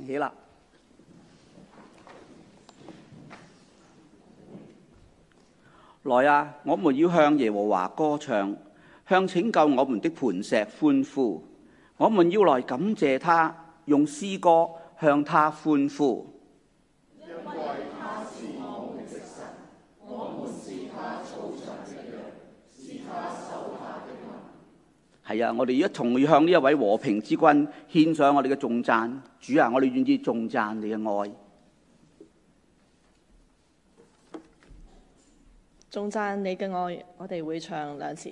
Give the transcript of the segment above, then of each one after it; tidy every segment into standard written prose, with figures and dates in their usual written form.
起啦。來啊，我們要向耶和華歌唱，向拯救我們的磐石歡呼。我們要來感謝他，用詩歌向他歡呼。 因為他是我們的神，我們是他草場的羊，是他手下的民。 係啊，我哋一同要向呢一位和平之君獻上我哋嘅頌讚。主啊，我哋願意頌讚你嘅愛。 頌讚你嘅愛，我哋會唱兩次。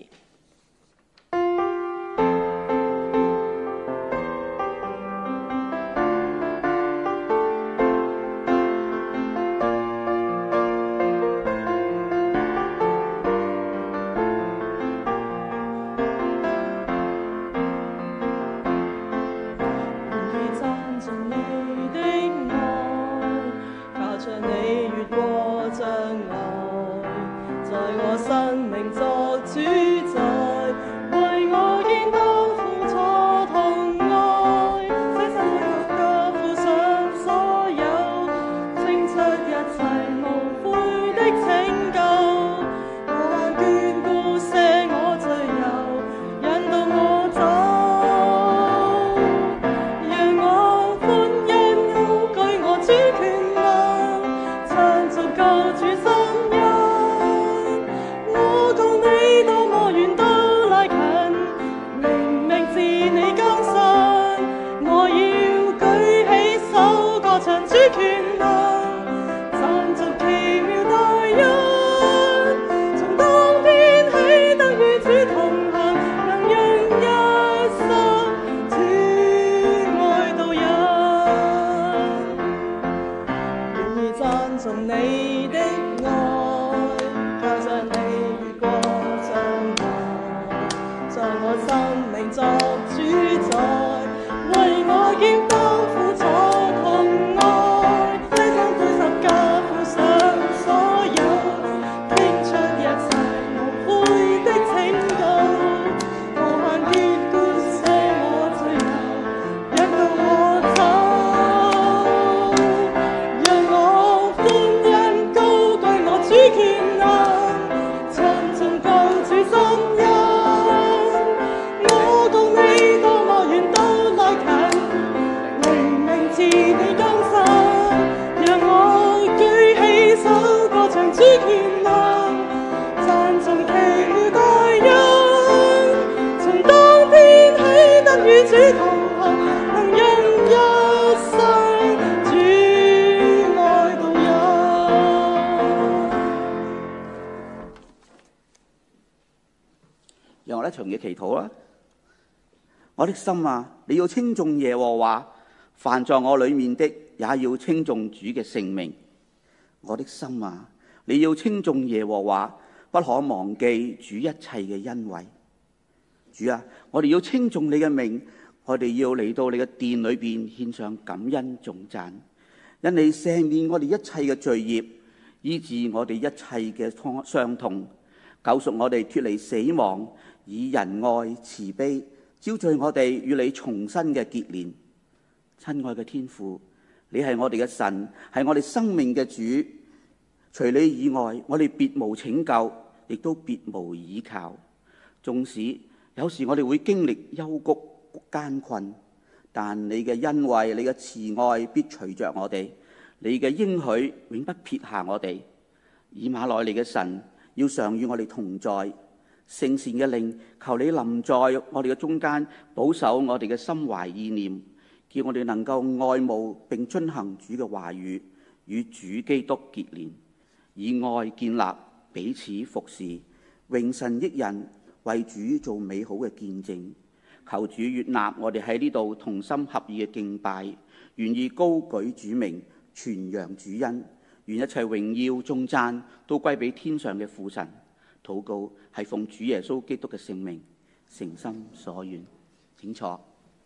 讓我一場嘅祈禱啦！我的心啊，你要稱頌耶和華，凡在我裏面的也要稱頌主嘅聖名。我的心啊，你要稱頌耶和華，不可忘記主一切嘅恩惠。主啊，我哋要稱頌你嘅名，我哋要嚟到你嘅殿裏邊獻上感恩頌讚，因你赦免我哋一切嘅罪孽，醫治我哋一切嘅傷痛，救贖我哋脫離死亡，以仁愛慈悲招聚我哋與你重新嘅結連。親愛嘅天父，你係我哋嘅神，係我哋生命嘅主，除你以外，我哋別無拯救，亦都別無倚靠。縱使有時我哋會經歷幽谷艱困，但你嘅恩惠、你嘅慈愛必隨着我哋，你嘅應許永不撇下我哋。以馬內利嘅神要常與我哋同在，聖善嘅靈，求你臨在我哋嘅中間，保守我哋嘅心懷意念，叫我哋能夠愛慕並遵行主嘅話語，與主基督結連，以愛建立，彼此服侍，榮神益人，為主做美好嘅見證。求主悅納我哋喺呢度同心合意嘅敬拜，願意高舉主名，傳揚主恩，願一切榮耀頌讚都歸俾天上嘅父神。禱告係奉主耶穌基督嘅聖名，誠心所願。請坐。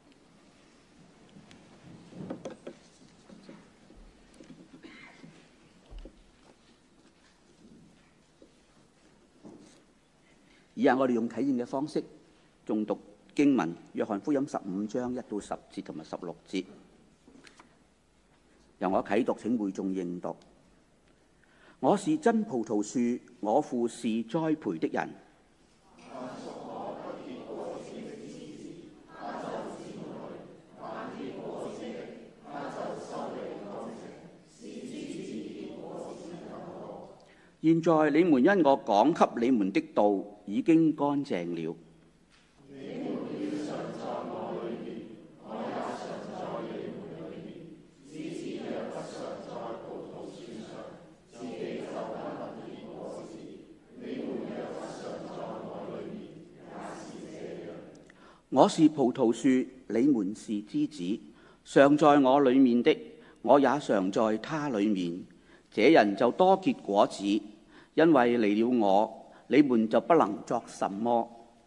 以下我哋用啟應嘅方式誦讀經文，約翰福音15章1到10節同埋16節。 由我啟讀，請會眾應讀。我是真葡萄樹，我父是栽培的人。現在你們因我講給你們的道已經乾淨了。我是葡萄樹，你們是枝子。常在我裏面的，我也常在他裏面。這人就多結果子，因為離了我，你們就不能作什麼。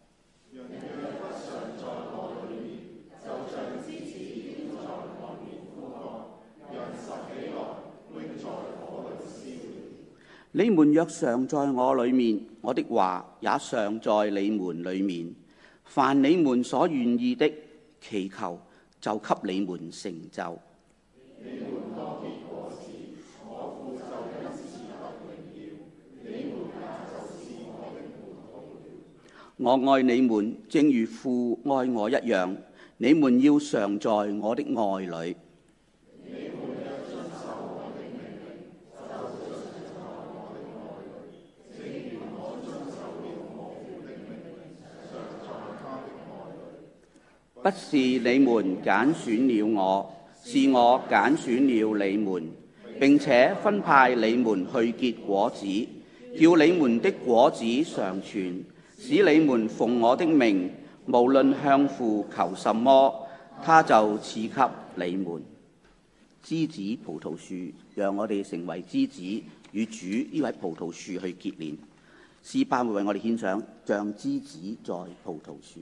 你們若常在我裏面，我的話也常在你們裏面。凡你們所願意的，祈求就給你們成就。我愛你們，正如父愛我一樣。你們要常在我的愛裏。不是你們揀選了我，是我揀選了你們，並且分派你們去結果子，叫你們的果子常存，使你們奉我的名，無論向父求什麼，他就賜給你們。枝子葡萄樹，讓我哋成為枝子，與主呢位葡萄樹去結連。詩班會為我哋獻上像枝子在葡萄樹。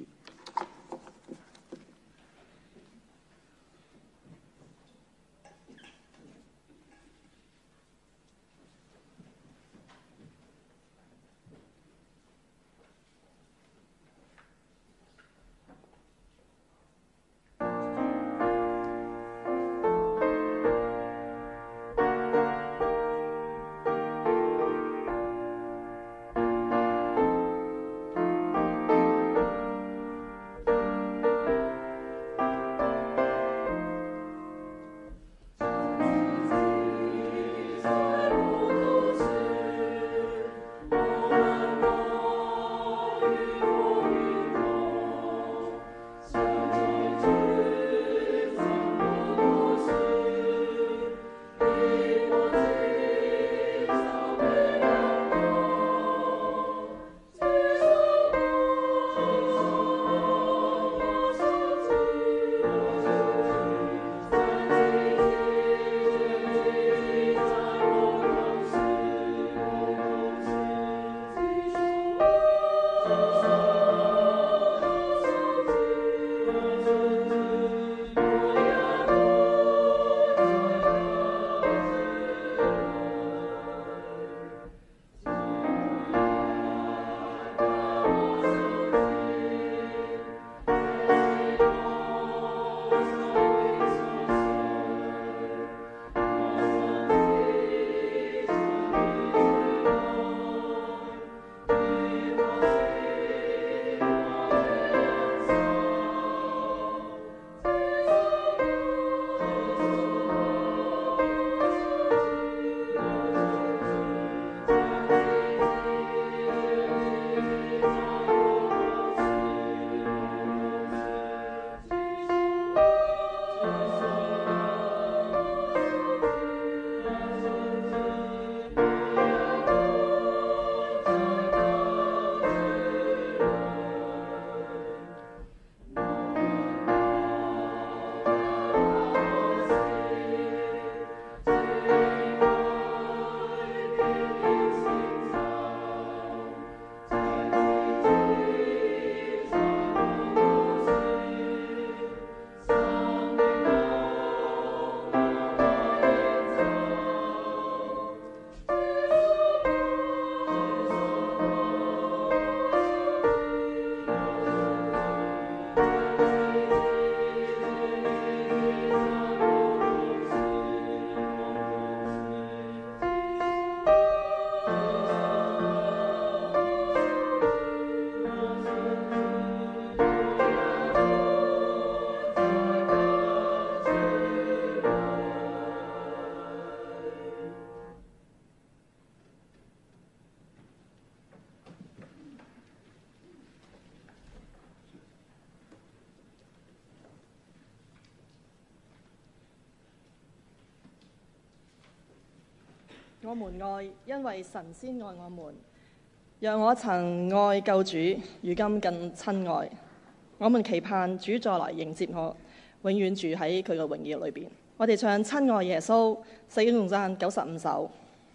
我們愛，因為神先愛我們。讓我曾愛救主，如今更親愛。我們期盼主再來迎接我，永遠住喺佢嘅榮耀裏邊。我哋唱親愛耶穌，聖經頌讚95首。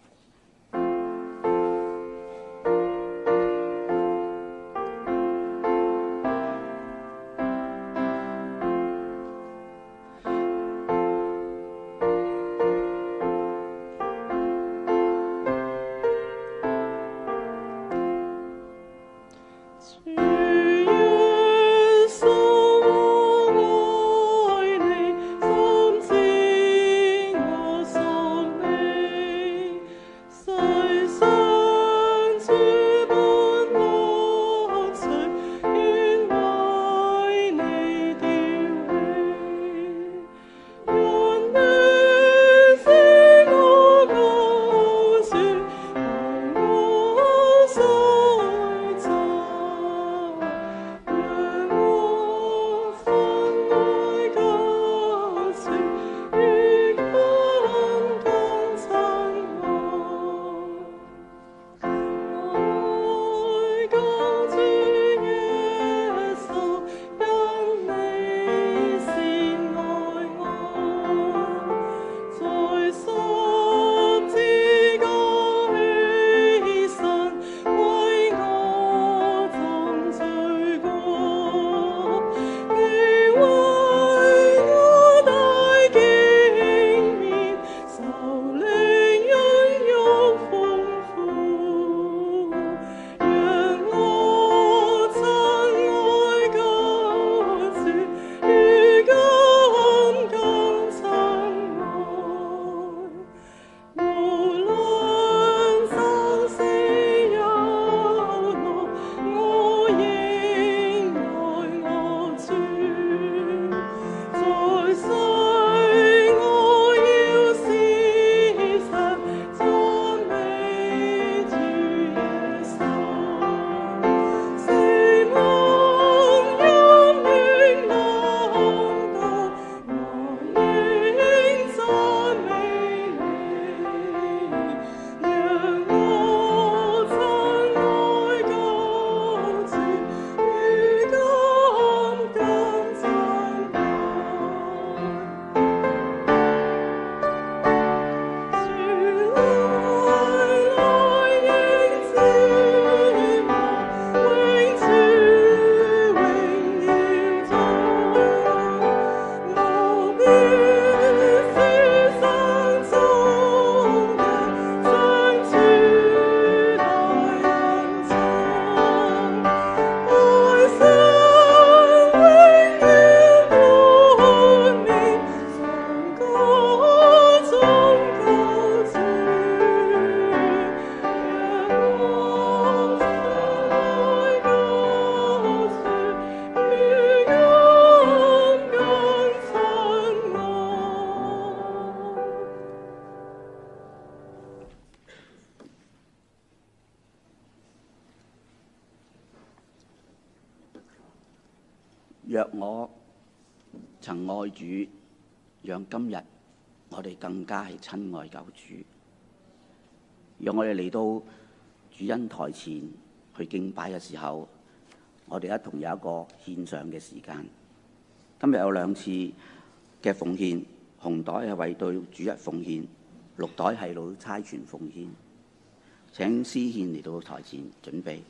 若我曾愛主，讓今日我哋更加係親愛救主。讓我哋嚟到主恩台前去敬拜嘅時候，我哋一同有一個獻上嘅時間。今日有2次嘅奉獻，紅袋係為到主日奉獻，綠袋係到差傳奉獻。請司獻嚟到台前準備。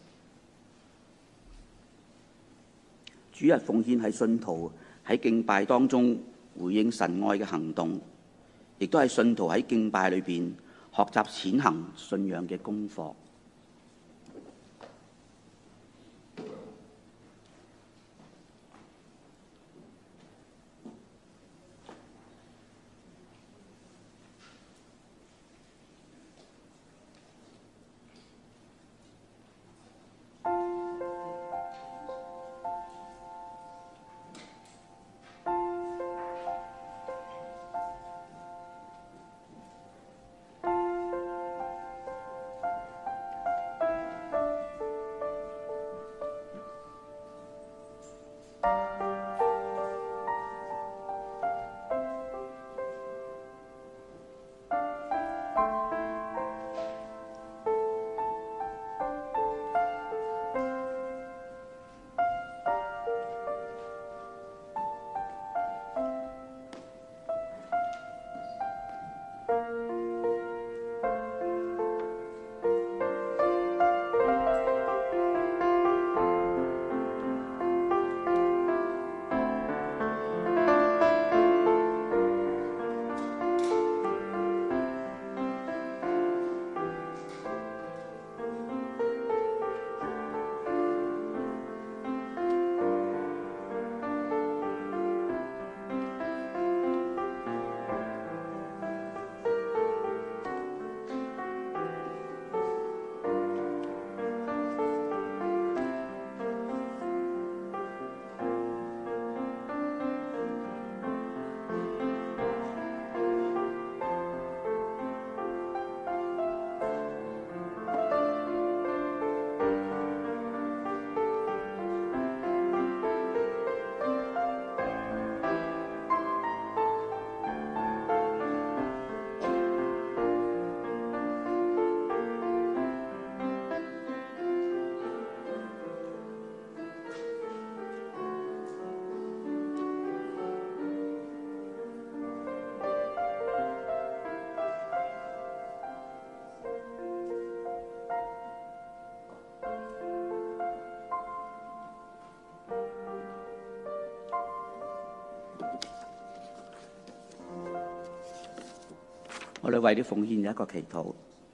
主日奉獻係信徒喺敬拜當中回應神愛嘅行動，亦都係信徒喺敬拜裏邊學習踐行信仰嘅功課。 我哋為啲奉獻有一個祈禱。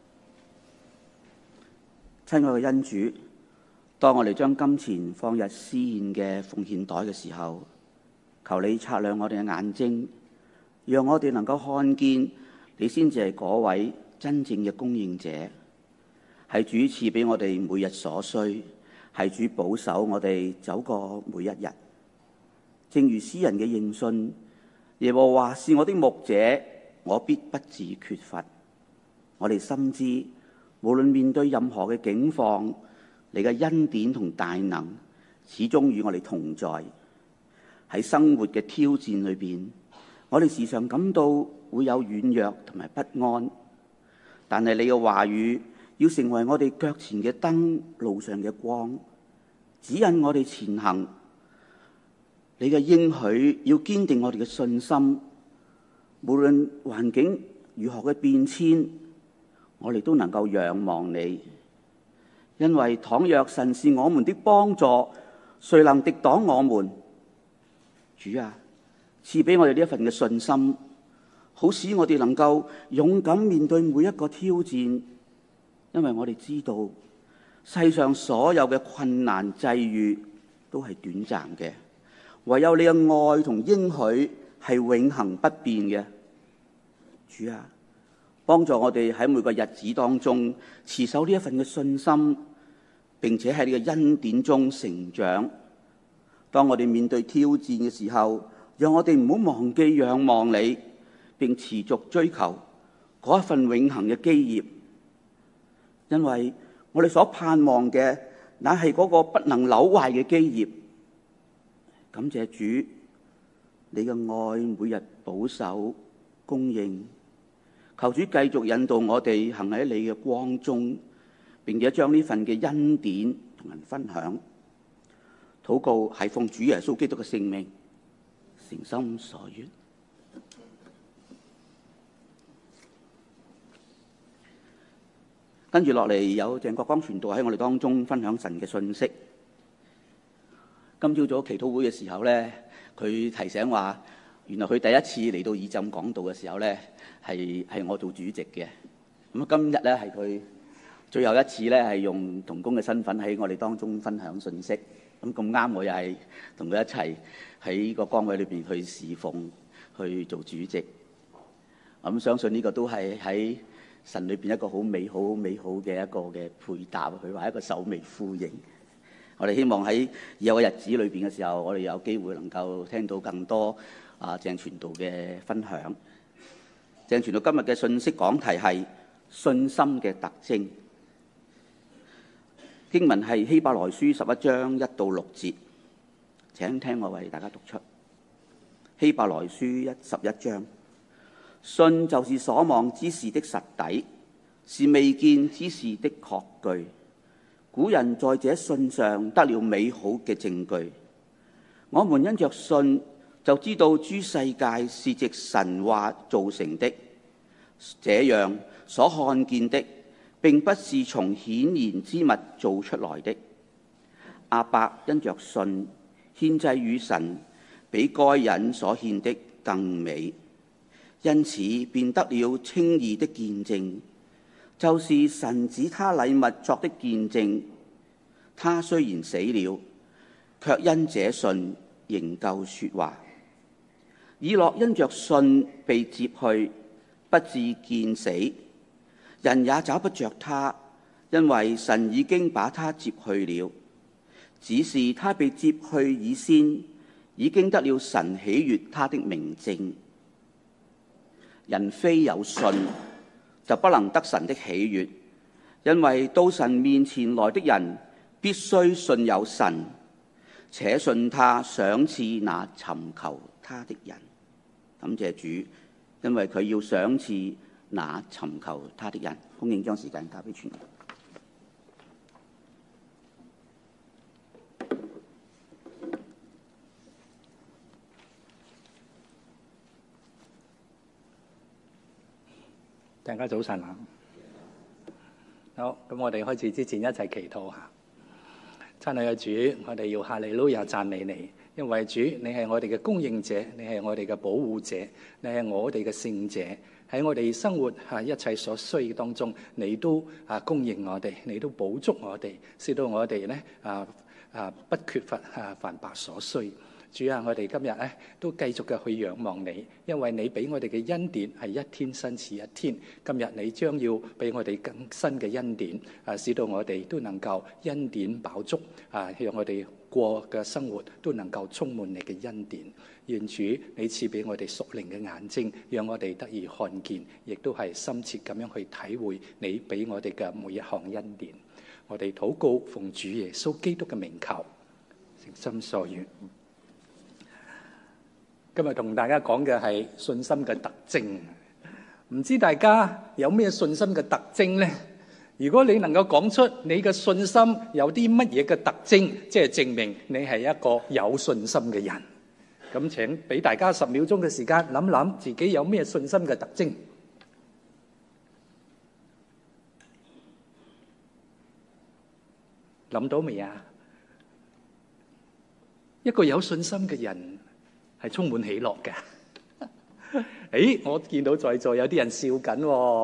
親愛嘅恩主，當我哋將金錢放入施獻嘅奉獻袋嘅時候，求你擦亮我哋嘅眼睛，讓我哋能夠看見你先至係嗰位真正嘅供應者，係主賜俾我哋每日所需，係主保守我哋走過每一日。正如詩人嘅應信，耶和華是我的牧者，我必不致缺乏。我哋深知，無論面對任何嘅境況，你嘅恩典同大能始終與我哋同在。喺生活嘅挑戰裏邊，我哋時常感到會有軟弱同埋不安，但係你嘅話語要成為我哋腳前嘅燈，路上嘅光，指引我哋前行。你嘅應許要堅定我哋嘅信心，無論環境如何嘅變遷，我哋都能夠仰望你。因為倘若神是我們的幫助，誰能敵擋我們？主啊，賜俾我哋呢一份嘅信心，好使我哋能夠勇敢面對每一個挑戰。因為我哋知道世上所有嘅困難際遇都係短暫嘅，唯有你嘅愛同應許係永恆不變嘅。主啊，幫助我哋喺每個日子當中持守呢一份嘅信心，並且喺你嘅恩典中成長。當我哋面對挑戰嘅時候，讓我哋唔好忘記仰望你，並持續追求嗰一份永恆嘅基業。因為我哋所盼望嘅，乃係嗰個不能朽壞嘅基業。感謝主，你嘅愛每日保守供應。求主繼續引導我哋行喺你嘅光中，並且將呢份嘅恩典同人分享。禱告係奉主耶穌基督嘅聖名，誠心所願。跟住落嚟有鄭國江傳道喺我哋當中分享神嘅信息。今朝早祈禱會嘅時候咧，佢提醒話，原來佢第一次嚟到以浸講道嘅時候咧，係我做主席嘅。咁今日咧係佢最後一次咧，係用同工嘅身份喺我哋當中分享信息。咁啱，我又係同佢一齊喺個崗位裏邊去侍奉，去做主席。咁相信呢個都係喺神裏邊一個好美好嘅一個嘅配搭。佢話一個首尾呼應。我哋希望喺以後嘅日子裏邊嘅時候，我哋有機會能夠聽到更多鄭傳道嘅分享。鄭傳道今日嘅信息講題係信心嘅特徵。經文係希伯來書11章1到6節，請聽我為大家讀出。希伯來書11章，信就是所望之事的實底，是未見之事的確據。古人在這信上得了美好嘅證據。我們因着信就知道諸世界是藉神話造成的，這樣所看見的並不是從顯然之物做出來的。亞伯因着信獻祭與神，比該隱所獻的更美，因此便得了稱義的見證，就是神指他禮物作的見證。他雖然死了，卻因這信仍舊說話。以諾因着信被接去，不至見死，人也找不着他，因為神已經把他接去了。只是他被接去以先，已經得了神喜悅他的明證。人非有信，就不能得神的喜悅，因為到神面前來的人，必須信有神，且信他賞賜那尋求他的人。感謝主，因為佢要賞賜那尋求他的人。恭敬將時間交俾傳道。 大家早晨啊！好，咁我哋開始之前一齊祈禱下。親愛嘅主，我哋要哈利路亞讚美你， 因為主你係我哋嘅供應者，你係我哋嘅保護者，你係我哋嘅聖者。喺我哋生活一切所需當中，你都供應我哋，你都補足我哋，使到我哋咧不缺乏凡百所需。主啊，我哋今日咧都繼續嘅去仰望你，因為你俾我哋嘅恩典係一天新似一天。今日你將要俾我哋更新嘅恩典，使到我哋都能夠恩典飽足，讓我哋過嘅生活都能夠充滿你嘅恩典。願主你賜俾我哋屬靈嘅眼睛，讓我哋得以看見，亦都係深切咁樣去體會你俾我哋嘅每一項恩典。我哋禱告奉主耶穌基督嘅名求，誠心所願。今日同大家講嘅係信心嘅特徵，唔知大家有咩信心嘅特徵呢？如果你能夠講出你嘅信心有啲乜嘢嘅特徵，即係證明你係一個有信心嘅人。咁請俾大家10秒鐘嘅時間諗諗自己有咩信心嘅特徵。諗到未啊？一個有信心嘅人係充滿喜樂嘅。我見到在座有啲人笑緊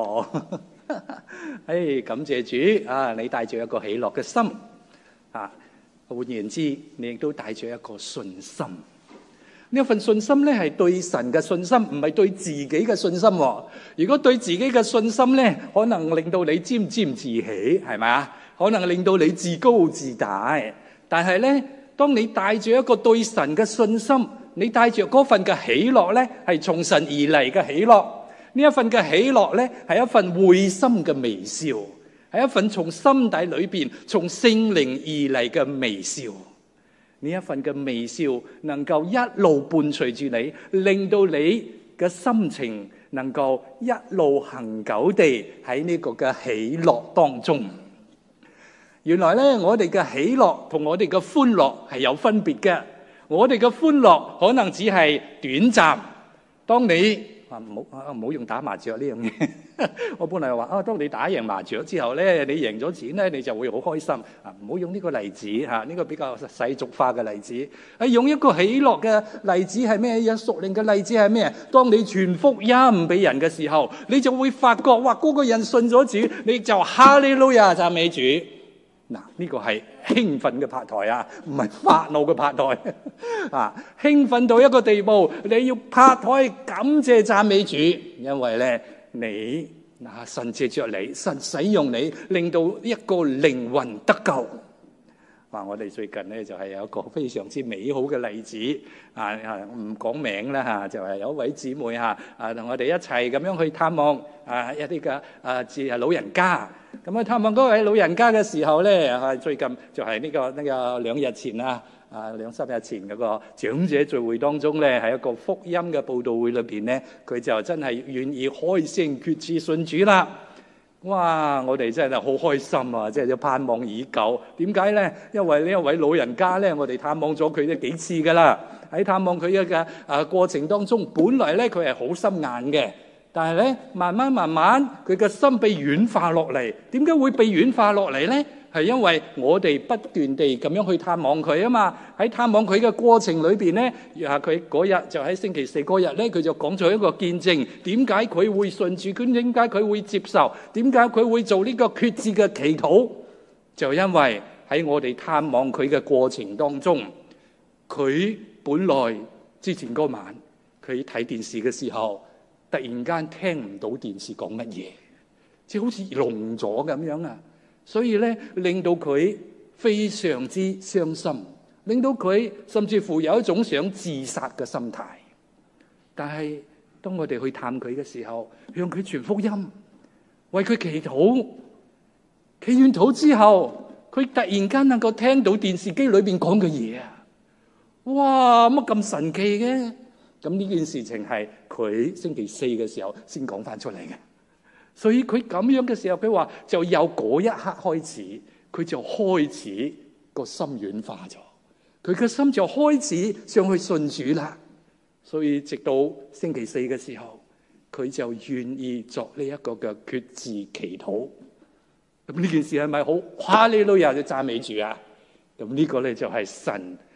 喎。感謝主啊！你帶住一個喜樂嘅心啊，換言之，你亦都帶住一個信心。呢一份信心咧，係對神嘅信心，唔係對自己嘅信心。如果對自己嘅信心咧，可能令到你沾沾自喜，係咪啊？可能令到你自高自大。但係咧，當你帶住一個對神嘅信心，你帶住嗰份嘅喜樂咧，係從神而嚟嘅喜樂。呢一份嘅喜樂咧，係一份會心嘅微笑，係一份從心底裏邊、從聖靈而嚟嘅微笑。呢一份嘅微笑能夠一路伴隨住你，令到你嘅心情能夠一路恆久地喺呢個嘅喜樂當中。原來咧，我哋嘅喜樂同我哋嘅歡樂係有分別嘅。我哋嘅歡樂可能只係短暫。當你唔好用打麻雀呢樣嘢。我本來話當你打贏麻雀之後咧，你贏咗錢咧，你就會好開心。唔好用呢個例子嚇，呢個比較世俗化嘅例子。用一個喜樂嘅例子係咩？有屬靈嘅例子係咩？當你傳福音俾人嘅時候，你就會發覺哇，嗰個人信咗主，你就哈利路亞讚美主。嗱，呢個係興奮嘅拍台啊，唔係發怒嘅拍台啊！興奮到一個地步，你要拍台感謝讚美主，因為咧你神借着你，神使用你，令到一個靈魂得救。我哋最近咧就係有一個非常之美好嘅例子唔講名啦嚇，就係有一位姊妹同我哋一齊咁樣去探望一啲嘅老人家。咁去探望嗰位老人家嘅時候咧，最近就係呢個2日前2-3日前嗰個長者聚會當中咧，喺一個福音嘅佈道會裏邊咧，佢就真係願意開聲決志信主啦。哇！我哋真係好開心啊，即係盼望已久。點解咧？因為呢一位老人家咧，我哋探望咗佢都幾次噶啦。喺探望佢嘅過程當中，本來咧佢係好心硬嘅，但係咧慢慢佢嘅心被軟化落嚟。點解會被軟化落嚟咧？係因為我哋不斷地咁樣去探望佢啊嘛。喺探望佢嘅過程裏邊咧，佢嗰日就喺星期4嗰日咧，佢就講咗一個見證。點解佢會信主？點解佢會接受？點解佢會做呢個決志嘅祈禱？就因為喺我哋探望佢嘅過程當中，佢本來之前嗰晚佢睇電視嘅時候，突然間聽唔到電視講乜嘢，即係好似聾咗咁樣啊！所以咧，令到佢非常之傷心，令到佢甚至乎有一種想自殺嘅心態。但係當我哋去探佢嘅時候，向佢傳福音，為佢祈禱，祈完禱之後，佢突然間能夠聽到電視機裏邊講嘅嘢啊！哇，乜咁神奇嘅？咁呢件事情係佢星期4嘅時候先講翻出嚟嘅。所以佢咁樣嘅時候，佢話就由嗰一刻開始，佢就開始個心軟化咗，佢嘅心就開始想去信主啦。所以直到星期4嘅時候，佢就願意作呢一個嘅決志祈禱。咁呢件事係咪好哈利路亞嘅讚美主啊？咁呢個咧就係神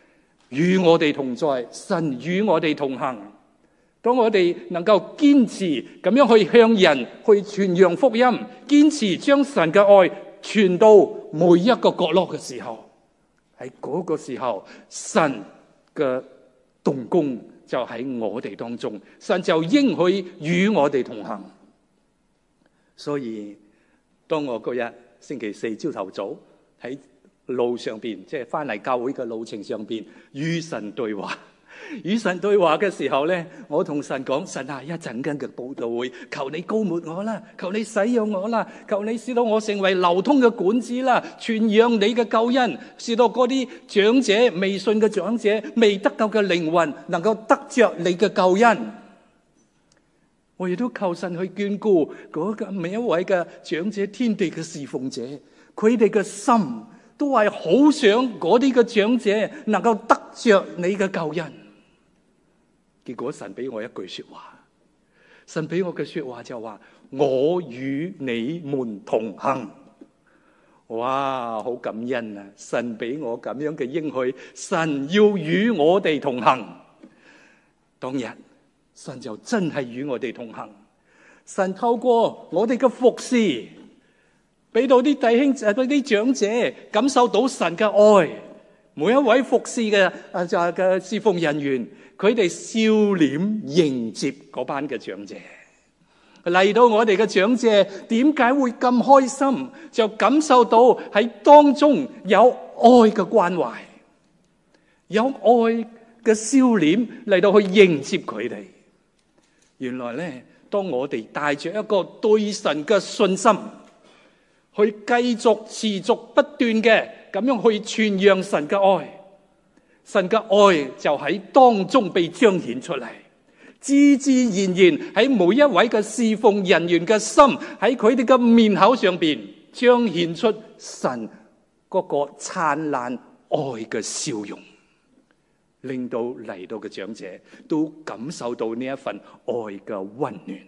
與我哋同在，神與我哋同行。當我哋能夠堅持咁樣去向人去傳揚福音，堅持將神嘅愛傳到每一個角落嘅時候，喺嗰個時候，神嘅動工就喺我哋當中，神就應許與我哋同行。所以當我嗰日星期四朝頭早喺路上邊，即係翻嚟教會嘅路程上邊，與神對話嘅時候呢，我同神講：神啊，一陣間嘅佈道會，求你膏抹我啦，求你使用我啦，求你使到我成為流通嘅管子啦，傳揚你嘅救恩，使到嗰啲長者、未信嘅長者、未得救嘅靈魂能夠得着你嘅救恩。我亦都求神去眷顧嗰個每一位嘅長者、天地嘅侍奉者，佢哋嘅心都係好想嗰啲嘅長者能夠得着你嘅救恩。結果神俾我一句說話，神俾我嘅說話就話：我與你們同行。哇，好感恩啊！神俾我咁樣嘅應許，神要與我哋同行。當日神就真係與我哋同行。神透過我哋嘅服侍，俾到啲弟兄、俾啲長者感受到神嘅愛。每一位服侍嘅侍奉人員，佢哋笑臉迎接嗰班嘅長者。嚟到我哋嘅長者，點解會咁開心？就感受到喺當中有愛嘅關懷，有愛嘅笑臉嚟到去迎接佢哋。原來呢，當我哋帶着一個對神嘅信心，去繼續持續不斷嘅咁樣去傳揚神嘅愛，神嘅愛就喺當中被彰顯出嚟，自自然然喺每一位嘅侍奉人員嘅心，喺佢哋嘅面口上邊彰顯出神嗰個燦爛愛嘅笑容，令到嚟到嘅長者都感受到呢一份愛嘅溫暖。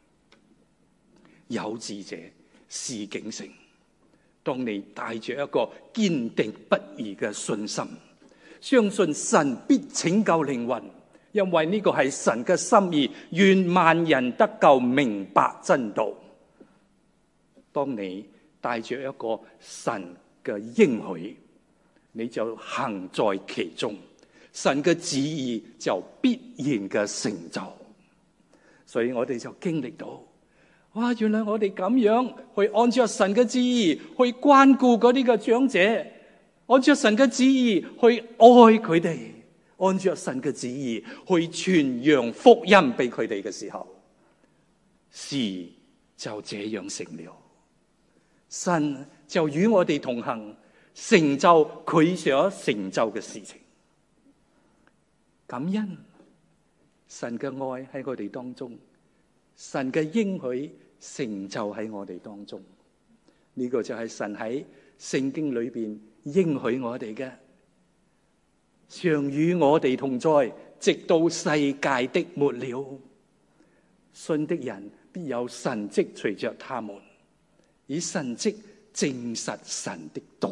有志者事竟成。當你帶着一個堅定不移嘅信心，相信神必拯救靈魂，因為呢個係神嘅心意，願萬人得救，明白真道。當你帶着一個神嘅應許，你就行在其中，神嘅旨意就必然嘅成就。所以我哋就經歷到，哇！原來我哋咁樣去按照神嘅旨意去關顧嗰啲嘅長者，按照神嘅旨意去愛佢哋，按照神嘅旨意去傳揚福音俾佢哋嘅時候，事就這樣成了。神就與我哋同行，成就佢所成就嘅事情。感恩神嘅愛喺我哋當中，神嘅應許成就喺我哋當中，呢個就係神喺聖經裏邊應許我哋嘅，常與我哋同在，直到世界的末了。信的人必有神蹟隨着他們，以神蹟證實神的道。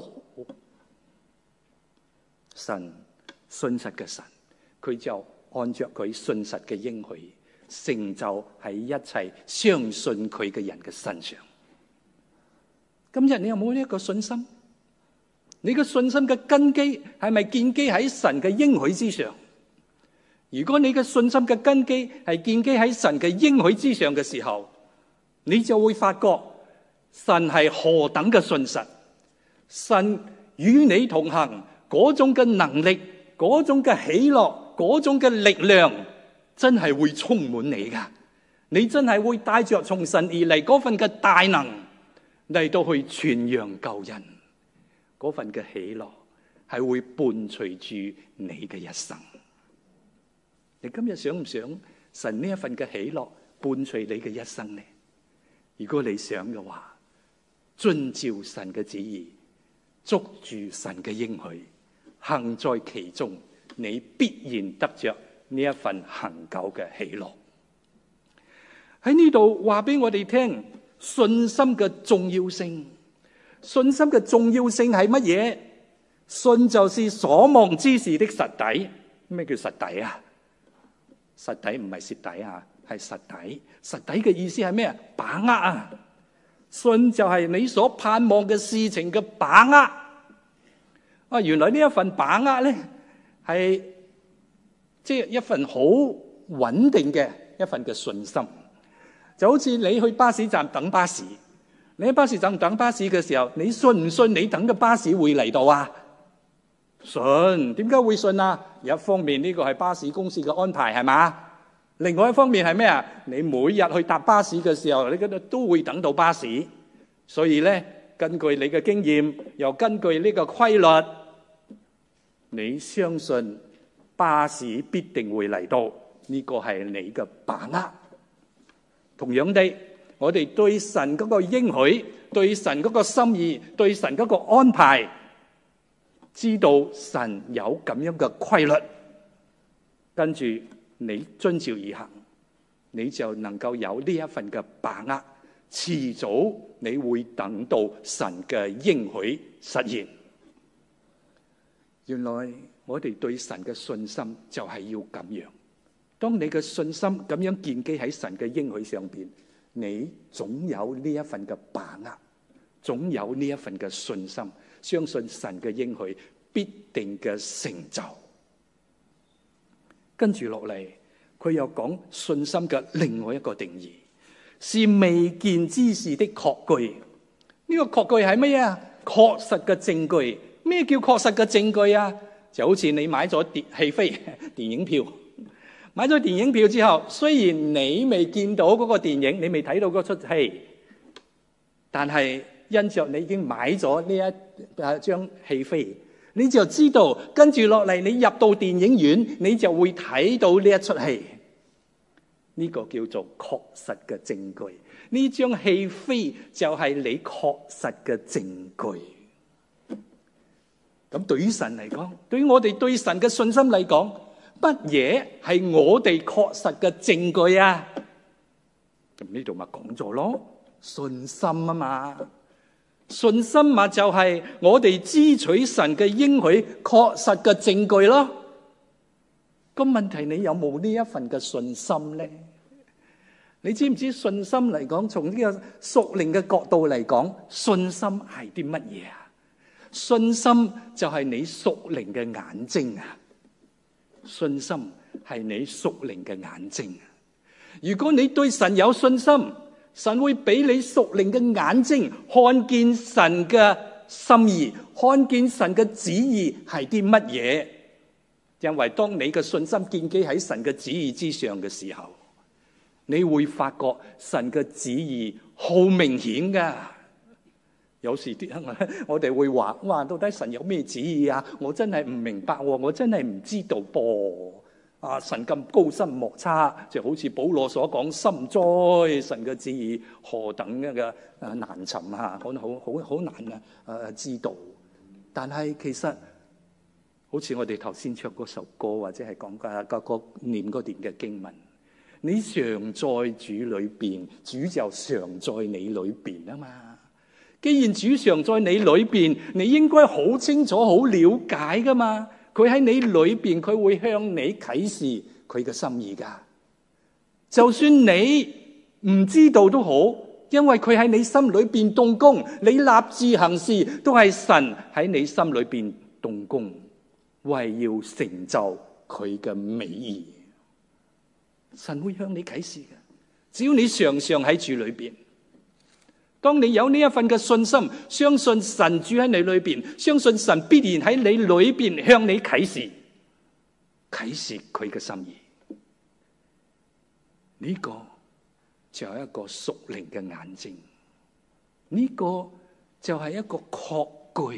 神信實嘅神，佢就按着佢信實嘅應許，成就喺一切相信佢嘅人嘅身上。今日你有冇呢一個信心？你嘅信心嘅根基係咪建基喺神嘅應許之上？如果你嘅信心嘅根基係建基喺神嘅應許之上嘅時候，你就會發覺神係何等嘅信實，神與你同行嗰種嘅能力，嗰種嘅喜樂，嗰種嘅力量，真係會充滿你噶。你真係會帶着從神而嚟嗰份嘅大能嚟到去傳揚救恩，嗰份嘅喜樂係會伴隨住你嘅一生。你今日想唔想神呢一份嘅喜樂伴隨你嘅一生呢？如果你想嘅話，遵照神嘅旨意，捉住神嘅應許，行在其中，你必然得着呢一份恆久嘅喜樂。喺呢度話俾我哋聽，信心嘅重要性。信心嘅重要性係乜嘢？ 信就是所望之事的實底。咩叫實底啊？實底唔係蝕底啊，係實底。實底嘅意思係咩啊？把握啊！信就係你所盼望嘅事情嘅把握。啊，原來呢一份把握咧，係即係一份好穩定嘅一份嘅信心。就好似你去巴士站等巴士，你喺巴士站等巴士嘅時候，你信唔信你等嘅巴士會嚟到啊？信。點解會信啊？一方面呢個係巴士公司嘅安排，係嘛？另外一方面係咩啊？你每日去搭巴士嘅時候，你覺得都會等到巴士，所以咧，根據你嘅經驗，又根據呢個規律，你相信巴士必定會嚟到，呢個係你嘅把握。同樣地，我哋對神嗰個應許，對神嗰個心意，對神嗰個安排，知道神有咁樣嘅規律，跟住你遵照而行，你就能夠有呢一份嘅把握，遲早你會等到神嘅應許實現。原來我哋對神嘅信心就係要咁樣。當你嘅信心咁樣建基喺神嘅應許上邊，你總有呢一份嘅把握，總有呢一份嘅信心，相信神嘅應許必定嘅成就。跟住落嚟，佢又講信心嘅另外一個定義，是未見之事的確據。呢個確據係咩啊？確實嘅證據。咩叫確實嘅證據啊？就好似你買咗戲飛、電影票，買咗電影票之後，雖然你未見到嗰個電影，你未睇到嗰出戲，但係因着你已經買咗呢一張戲飛，你就知道跟住落嚟，你入到電影院，你就會睇到呢一出戲。呢個叫做確實嘅證據。呢張戲飛就係你確實嘅證據。咁對於神嚟講，對於我哋對神嘅信心嚟講，乜嘢係我哋確實嘅證據啊？咁呢度咪講咗咯，信心啊嘛，信心嘛就係我哋支取神嘅應許確實嘅證據咯。個問題，你有冇呢一份嘅信心咧？你知唔知信心嚟講，從呢個屬靈嘅角度嚟講，信心係啲乜嘢啊？信心就係你屬靈嘅眼睛啊！信心係你屬靈嘅眼睛啊！如果你對神有信心，神會俾你屬靈嘅眼睛看見神嘅心意，看見神嘅旨意係啲乜嘢。因為當你嘅信心建基喺神嘅旨意之上嘅時候，你會發覺神嘅旨意好明顯噶。有時我哋會話：哇，到底神有咩旨意啊？我真係唔明白，我真係唔知道噃。啊，神咁高深莫測，就好似保羅所講：深哉，神嘅旨意何等嘅難尋啊，好難知道。但係其實，好似我哋頭先唱嗰首歌，或者係講個念嗰段嘅經文，你常在主裏邊，主就常在你裏邊啊嘛。既然主常在你裏邊，你應該好清楚、好了解噶嘛。佢喺你裏邊，佢會向你啟示佢嘅心意噶。就算你唔知道都好，因為佢喺你心裏邊動工，你立志行事都係神喺你心裏邊動工，為要成就佢嘅美意。神會向你啟示嘅，只要你常常喺主裏邊。當你有呢一份嘅信心，相信神住喺你裏邊，相信神必然喺你裏邊向你啟示佢嘅心意。呢個就係一個屬靈嘅眼睛，呢個就係一個確據。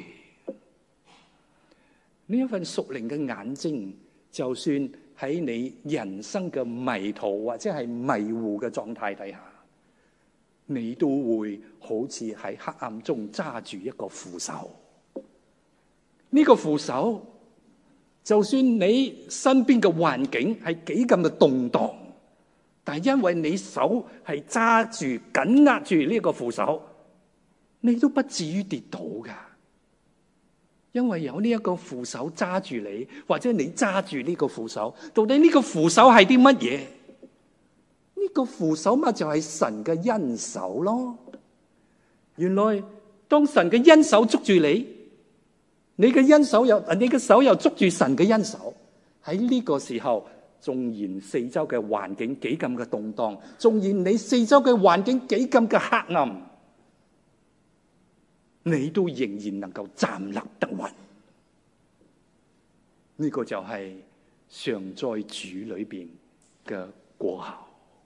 呢一份屬靈嘅眼睛，就算喺你人生嘅迷途或者係迷糊嘅狀態底下，你都會好似喺黑暗中揸住一個扶手。呢個扶手，就算你身邊嘅環境係幾咁嘅動盪，但係因為你手係揸住緊握住呢個扶手，你都不至於跌倒噶。 因為有呢一個扶手揸住你，或者你揸住呢個扶手。到底呢個扶手係啲乜嘢？呢個扶手咪就係神嘅恩手咯。原來當神嘅恩手捉住你，你嘅手又捉住神嘅恩手。喺呢個時候，縱然四周嘅環境幾咁嘅動盪，縱然你四周嘅環境幾咁嘅黑暗，你都仍然能夠站立得穩。呢個就係常在主裏邊嘅果效。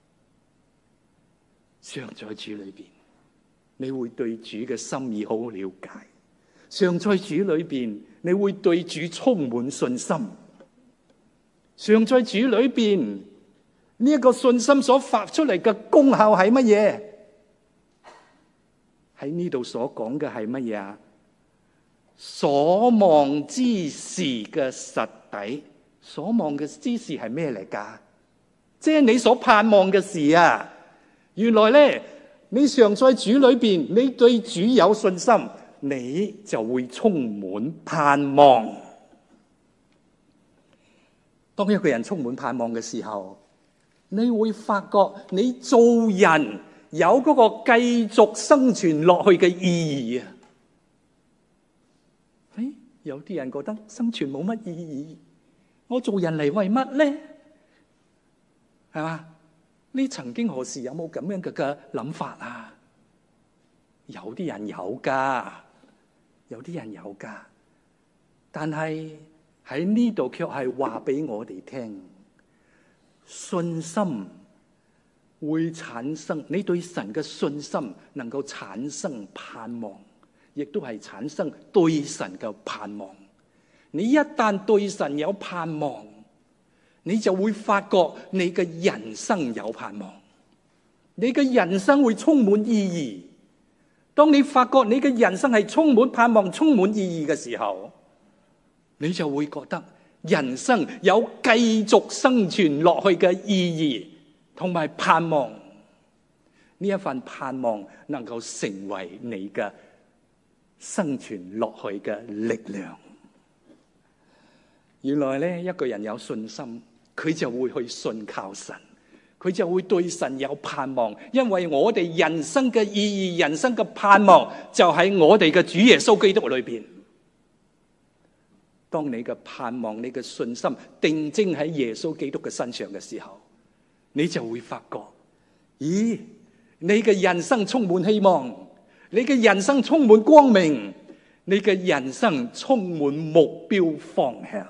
常在主裏邊，你會對主嘅心意好好了解。常在主裏邊，你會對主充滿信心。常在主裏邊，呢一個信心所發出嚟嘅功效係乜嘢？喺呢度所講嘅係乜嘢啊？所望之事嘅實底。所望嘅之事係咩嚟㗎？即係你所盼望嘅事啊！原來咧，你常在主裏邊，你對主有信心，你就會充滿盼望。當一個人充滿盼望嘅時候，你會發覺你做人有嗰個繼續生存落去嘅意義啊！有啲人覺得生存冇乜意義，我做人嚟為乜呢？係嘛？你曾經何時有冇咁樣嘅諗法啊？有啲人有㗎，有啲人有㗎，但係喺呢度卻係話俾我哋聽，信心會產生，你對神嘅信心能夠產生盼望，亦都係產生對神嘅盼望。你一旦對神有盼望，你就會發覺你嘅人生有盼望，你嘅人生會充滿意義。當你發覺你嘅人生係充滿盼望、充滿意義嘅時候，你就會覺得人生有繼續生存落去嘅意義同埋盼望。呢一份盼望能夠成為你嘅生存落去嘅力量。原來咧，一個人有信心，佢就會去信靠神，佢就會對神有盼望。因為我哋人生嘅意義、人生嘅盼望就喺我哋嘅主耶穌基督裏邊。當你嘅盼望、你嘅信心定睛喺耶穌基督嘅身上嘅時候，你就會發覺，咦，你嘅人生充滿希望，你嘅人生充滿光明，你嘅人生充滿目標方向。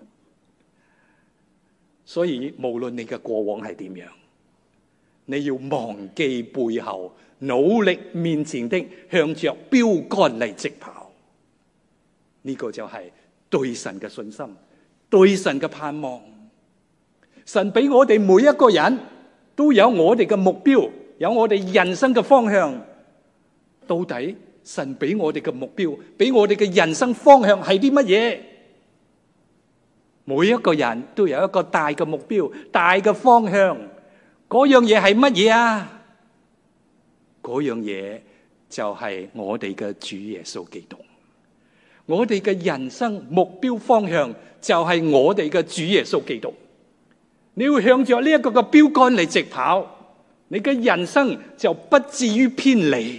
所以無論你嘅過往係點樣，你要忘記背後，努力面前的，向着標杆嚟直跑。呢個就係對神嘅信心，對神嘅盼望。神俾我哋每一個人都有我哋嘅目標，有我哋人生嘅方向。到底神俾我哋嘅目標，俾我哋嘅人生方向係啲乜嘢？每一個人都有一個大嘅目標，大嘅方向。嗰樣嘢係乜嘢啊？嗰樣嘢就係我哋嘅主耶穌基督。我哋嘅人生目標方向就係我哋嘅主耶穌基督。你要向着呢一個嘅標杆嚟直跑，你嘅人生就不至於偏離。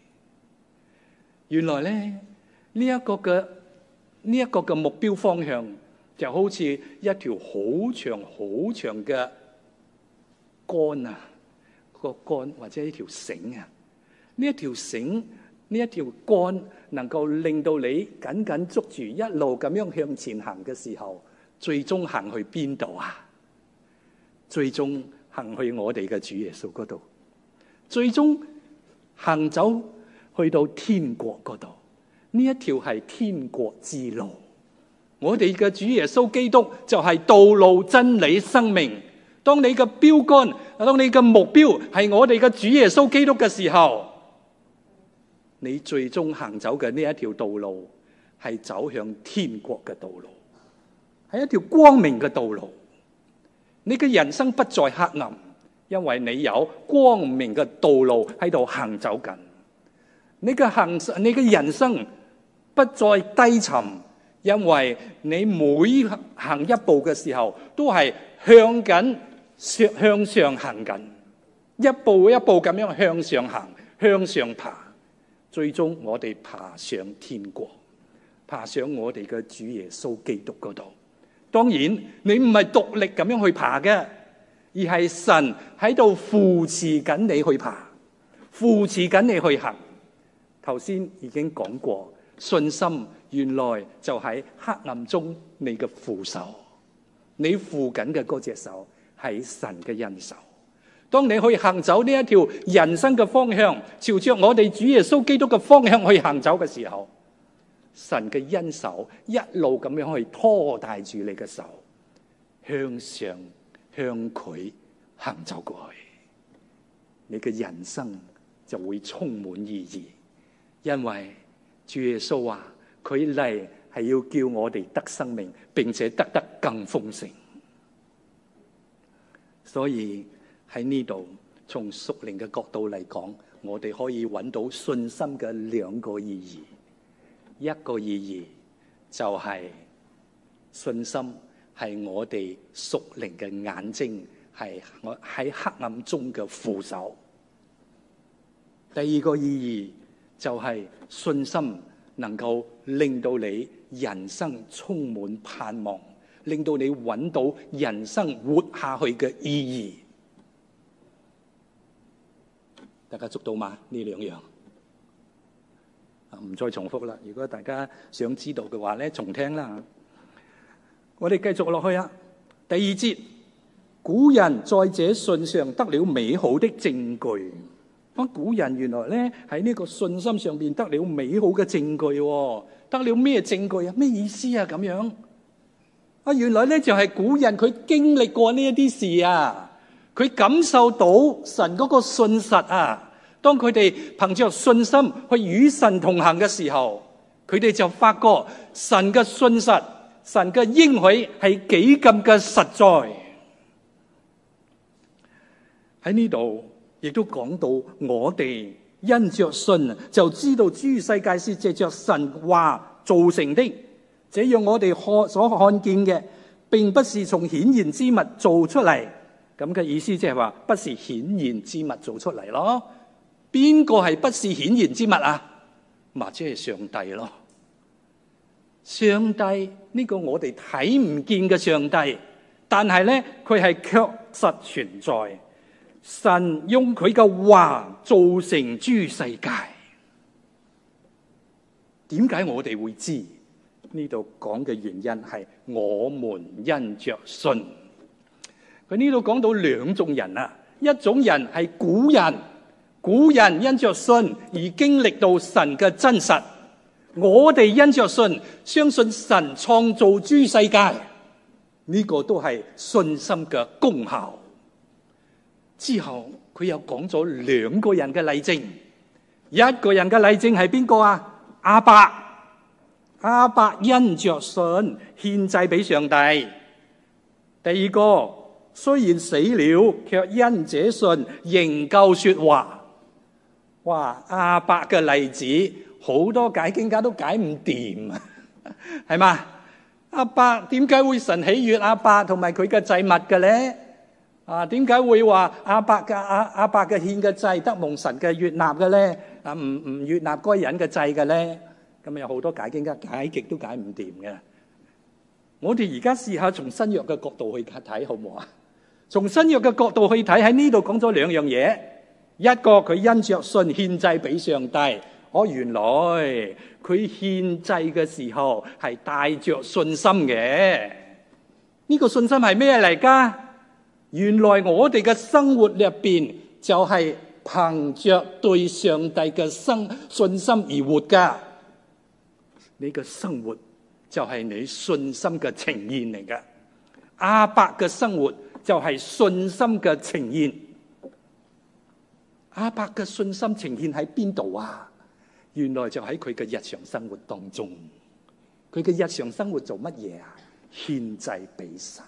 原來咧，呢一個嘅目標方向就好似一條好長好長嘅杆啊，個杆或者一條繩啊。呢一條繩，呢一條杆能夠令到你緊緊捉住，一路咁樣向前行嘅時候，最終行去邊度啊？最終行去我哋嘅主耶穌嗰度，最終行走去到天國嗰度。呢一條係天國之路。我哋嘅主耶穌基督就係道路、真理、生命。當你嘅標杆，當你嘅目標係我哋嘅主耶穌基督嘅時候，你最終行走嘅呢一條道路係走向天國嘅道路，係一條光明嘅道路。你嘅人生不再黑暗，因為你有光明嘅道路喺度行走緊。你嘅人生不再低沉， 因為你每行一步嘅時候，都係向上行緊，一步一步咁樣向上行，向上爬，最終我哋爬上天國，爬上我哋嘅主耶穌基督嗰度。當然，你唔係獨力咁樣去爬嘅，而係神喺度扶持緊你去爬，扶持緊你去行。頭先已經講過，信心原來就喺黑暗中你嘅扶手，你扶緊嘅嗰隻手係神嘅恩手。當你去行走呢一條人生嘅方向，朝着我哋主耶穌基督嘅方向去行走嘅時候，神嘅恩手一路咁樣去拖帶住你嘅手，向上向佢行走過去，你嘅人生就會充滿意義。因為主耶穌話佢嚟係要叫我哋得生命，並且得得更豐盛。所以喺呢度，從屬靈嘅角度嚟講，我哋可以揾到信心嘅兩個意義。一個意義就係信心係我哋屬靈嘅眼睛，係我喺黑暗中嘅扶手。第二個意義就係信心能夠令到你人生充滿盼望，令到你揾到人生活下去嘅意義。大家捉到嗎？呢兩樣唔再重複啦。如果大家想知道嘅話咧，重聽啦。我哋繼續落去啊。第二節，古人在這信上得了美好的證據。古人原來咧喺呢個信心上邊得了美好嘅證據喎。得了咩證據啊？咩意思啊？咁樣啊，原來咧就係古人佢經歷過呢一啲事啊，佢感受到神嗰個信實啊。當佢哋憑着信心去與神同行嘅時候，佢哋就發覺神嘅信實、神嘅應許係幾咁嘅實在。喺呢度亦都講到，我哋因着信就知道諸世界是借着神話造成的，這樣我哋所看見嘅並不是從顯然之物做出嚟。咁嘅意思即係話不是顯然之物做出嚟咯。邊個係不是顯然之物啊？或者係上帝咯。上帝呢個我哋睇唔見嘅上帝，但係咧佢係確實存在。神用佢嘅話造成諸世界。點解我哋會知？呢度講嘅原因係我們因着信。佢呢度講到兩種人啊，一種人係古人。古人因着信而經歷到神嘅真實，我哋因着信相信神創造諸世界，呢個都係信心嘅功效。之後佢又講咗兩個人嘅例證，一個人嘅例證係邊個啊？亞伯因着信獻祭俾上帝。第二個雖然死了，卻因這信仍舊說話。哇！亞伯嘅例子好多解經家都解唔掂啊，係嘛？亞伯點解會神喜悅亞伯同埋佢嘅祭物嘅咧？啊，點解會話亞伯嘅獻嘅祭得蒙神嘅悅納嘅咧？啊，唔悅納該人嘅祭嘅咧？咁有好多解經家解極都解唔掂嘅。我哋而家試下從新約嘅角度去睇好唔好啊？從新約嘅角度去睇，喺呢度講咗兩樣嘢。一個佢因着信獻祭俾上帝，原來佢獻祭嘅時候係帶着信心嘅。呢個信心係咩嚟㗎？原來我哋嘅生活入邊就係憑着對上帝嘅信心而活㗎。你嘅生活就係你信心嘅呈現嚟㗎。亞伯嘅生活就係信心嘅呈現。亞伯嘅信心呈現喺邊度啊？原來就喺佢嘅日常生活當中。佢嘅日常生活做乜嘢啊？獻祭俾神。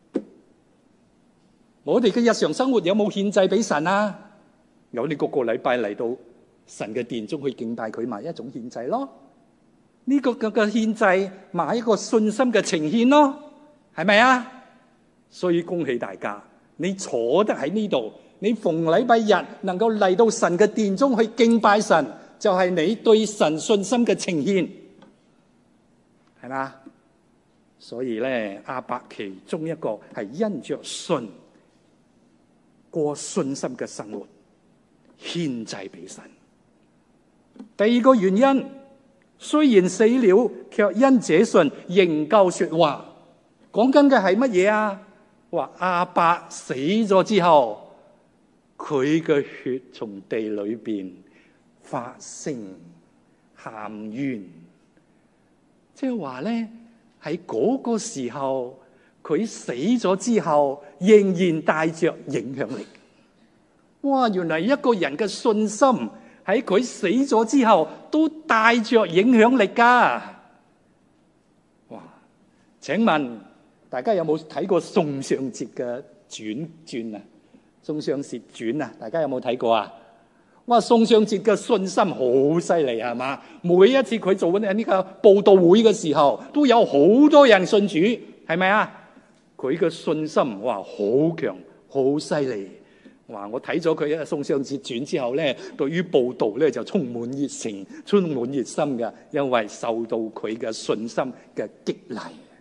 我哋嘅日常生活有冇獻祭俾神啊？有，你個個禮拜嚟到神嘅殿中去敬拜佢，咪一種獻祭咯。 呢個嘅獻祭咪係一個信心嘅呈現咯，係咪啊？所以恭喜大家，你坐得喺呢度，你逢禮拜日能夠嚟到神嘅殿中去敬拜神，就係你對神信心嘅呈現，係嘛？所以咧，亞伯其中一個係因着信過信心嘅生活，獻祭俾神。第二個原因，雖然死了，卻因這信仍舊說話。講緊嘅係乜嘢啊？話亞伯死咗之後，佢嘅血從地裏邊發聲喊冤，即係話咧，喺嗰個時候，佢死咗之後，仍然帶着影響力。哇！原來一個人嘅信心喺佢死咗之後，都帶着影響力㗎。哇！請問大家有冇睇過宋尚節嘅傳啊？宋尚節傳啊，大家有冇睇過啊？哇！宋尚節嘅信心好犀利，係嘛？每一次佢做緊呢個佈道會嘅時候，都有好多人信主，係咪啊？佢嘅信心哇，好強，好犀利。哇！我睇咗佢《宋尚節傳》之後咧，對於佈道咧就充滿熱誠、充滿熱心嘅，因為受到佢嘅信心嘅激勵。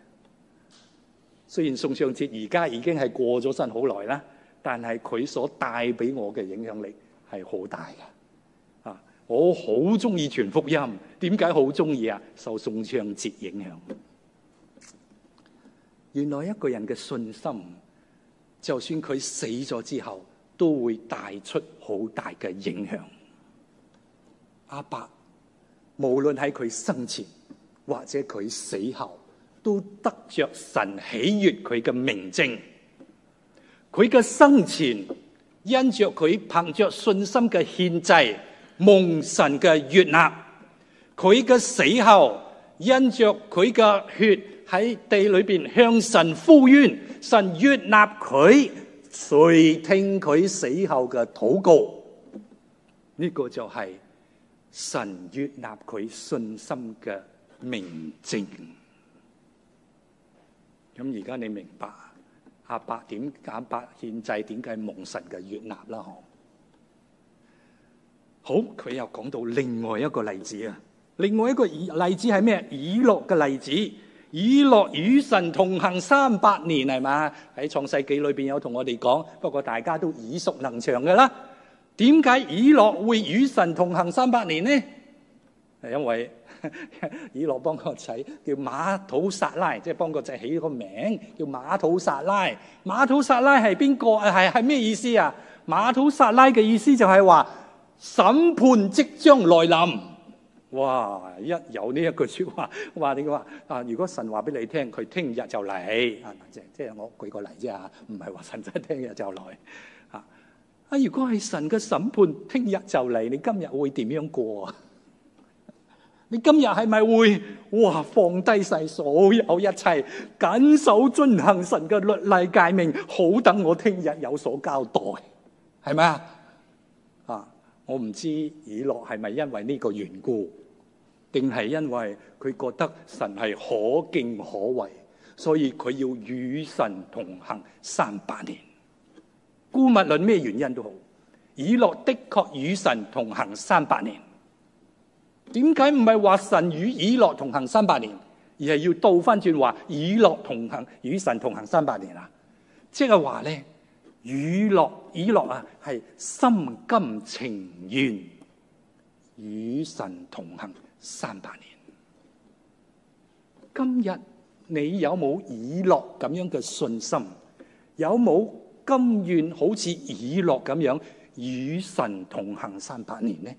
雖然宋尚節而家已經係過咗身好耐啦，但係佢所帶俾我嘅影響力係好大嘅。啊，我好中意傳福音，點解好中意啊？受宋尚節影響。原來一個人嘅信心，就算佢死咗之後，都會帶出好大嘅影響。亞伯無論喺佢生前或者佢死後，都得着神喜悅佢嘅明證。佢嘅生前因着佢憑着信心嘅獻祭，蒙神嘅悅納；佢嘅死後因着佢嘅血喺地裏邊向神呼冤，神悅納佢，垂聽佢死後嘅禱告。呢個就係神悅納佢信心嘅明證。咁而家你明白亞伯獻祭點解蒙神嘅悅納啦？好，佢又講到另外一個例子啊！另外一個例子係咩？以諾嘅例子。以諾與神同行300年，係嘛？喺創世記裏邊有同我哋講，不過大家都耳熟能詳嘅啦。點解以諾會與神同行300年呢？係因為以諾幫個仔叫馬土撒拉，即係幫個仔起個名叫馬土撒拉。馬土撒拉係邊個？係咩意思啊？馬土撒拉嘅意思就係話審判即將來臨。哇！一有呢一句說話，話你話啊，如果神話俾你聽，佢聽日就嚟，即係我舉個例啫嚇，唔係話神真係聽日就來啊！如果係神嘅審判，聽日就嚟，你今日會點樣過啊？你今日係咪會放低晒所有一切，緊守遵行神嘅律例誡命，好等我聽日有所交代，係咪啊？我唔知以諾係咪因為呢個緣故，定係因為佢覺得神係可敬可畏，所以佢要與神同行300年。姑勿論咩原因都好，以諾的確與神同行300年。點解唔係話神與以諾同行300年，而係要倒翻轉話以諾與神同行300年啊？即係話咧，以諾啊，係心甘情願與神同行300年。今日你有冇以諾咁樣嘅信心？有冇甘願好似以諾咁樣與神同行300年呢？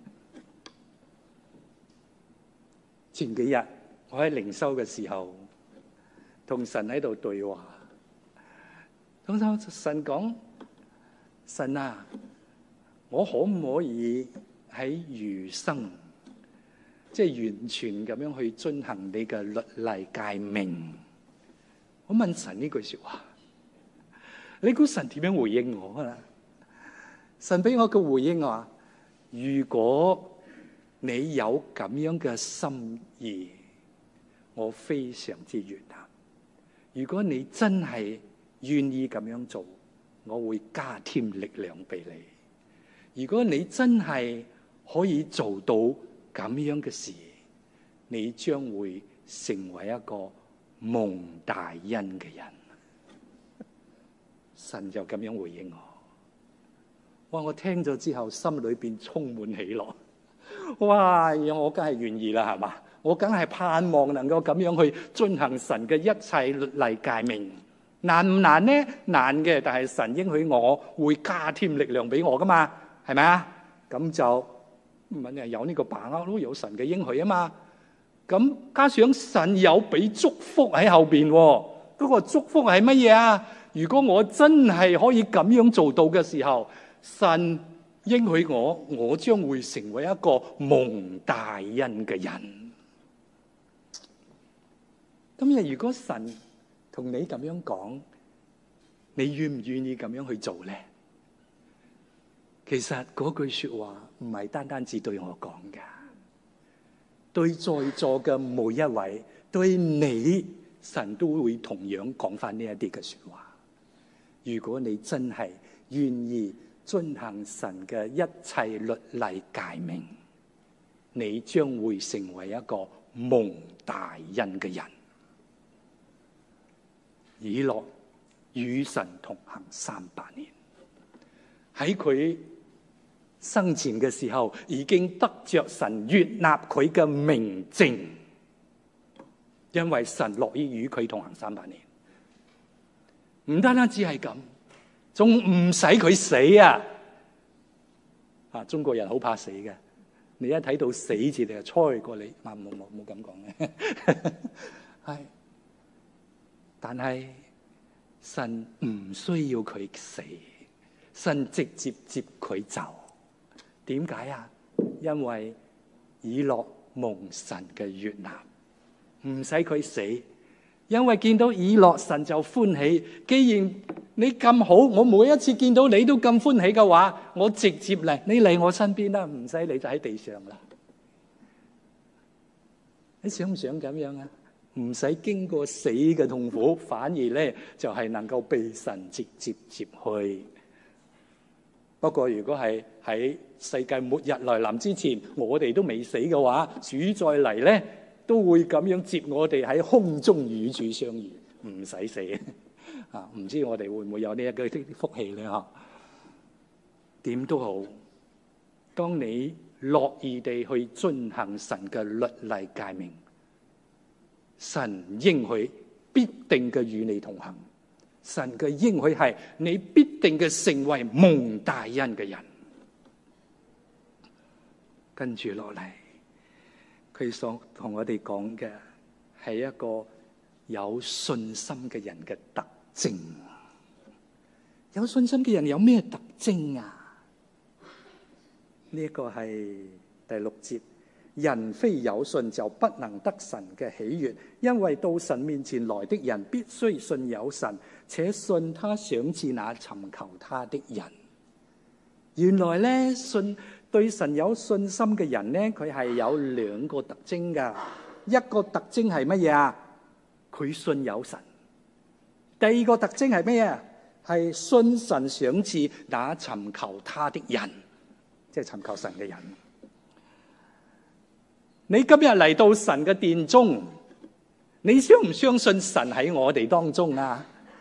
前幾日我喺靈修嘅時候，同神喺度對話，同神講：神啊，我可唔可以喺餘生，即係完全咁樣去遵行你嘅律例誡命？我問神呢句說話，你估神點樣回應我啊？神俾我嘅回應話：如果你有咁樣嘅心意， 我非常之悅納。如果你真係願意咁樣做，我會加添力量俾你。如果你真係可以做到咁樣嘅事，你將會成為一個蒙大恩嘅人。神就咁樣回應我。哇！我聽咗之後，心裏邊充滿喜樂。哇！我梗係願意啦，係嘛？我梗係盼望能夠咁樣去遵行神嘅一切律例誡命。難唔難呢？難嘅，但係神應許我會加添力量俾我噶嘛，係咪啊？咁就有呢個把握咯，有神嘅應許啊嘛。咁加上神有俾祝福喺後邊，嗰個祝福係乜嘢啊？如果我真係可以咁樣做到嘅時候，神應許我將會成為一個蒙大恩嘅人。今日如果神同你咁樣講，你願唔願意咁樣去做呢？其實嗰句說話唔係單單只對我講噶，對在座嘅每一位，對你，神都會同樣講翻呢一啲嘅說話。如果你真係願意遵行神嘅一切律例誡命，你將會成為一個蒙大恩嘅人。以諾與神同行300年，喺佢生前嘅時候已經得着神悅納佢嘅明證，因為神樂意與佢同行300年。唔單單只係咁，仲唔使佢死啊！中國人好怕死嘅，你一睇到死字你就猜過你，冇咁講嘅。係，但係神唔需要佢死，神直接接佢走。點解啊？因為以諾蒙神嘅悅納，唔使佢死。因為見到以諾，神就歡喜。既然你咁好，我每一次見到你都咁歡喜嘅話，我直接嚟，你嚟我身邊啦，唔使你就喺地上啦。你想唔想咁樣啊？唔使經過死嘅痛苦，反而咧就係能夠被神直接接去。不過如果係喺世界末日來臨之前，我哋都未死嘅話，主再嚟咧，都會咁樣接我哋喺空中與主相遇，唔使死啊！唔知我哋會唔會有呢一個福氣咧？嗬，點都好，當你樂意地去遵行神嘅律例誡命，神應許必定嘅與你同行。神嘅應許係你必定嘅成為蒙大恩嘅人。跟住落嚟，佢所同我哋講嘅係一個有信心嘅人嘅特徵。有信心嘅人有咩特徵啊？呢一個係第6節，人非有信就不能得神嘅喜悅，因為到神面前來的人必須信有神，且信他賞賜那尋求他的人。原來咧，對神有信心嘅人咧，佢係有2個特徵噶。一個特徵係乜嘢啊？佢信有神。第二個特徵係咩啊？係信神賞賜那尋求他的人，即係尋求神嘅人。你今日嚟到神嘅殿中，你相唔相信神喺我哋當中啊？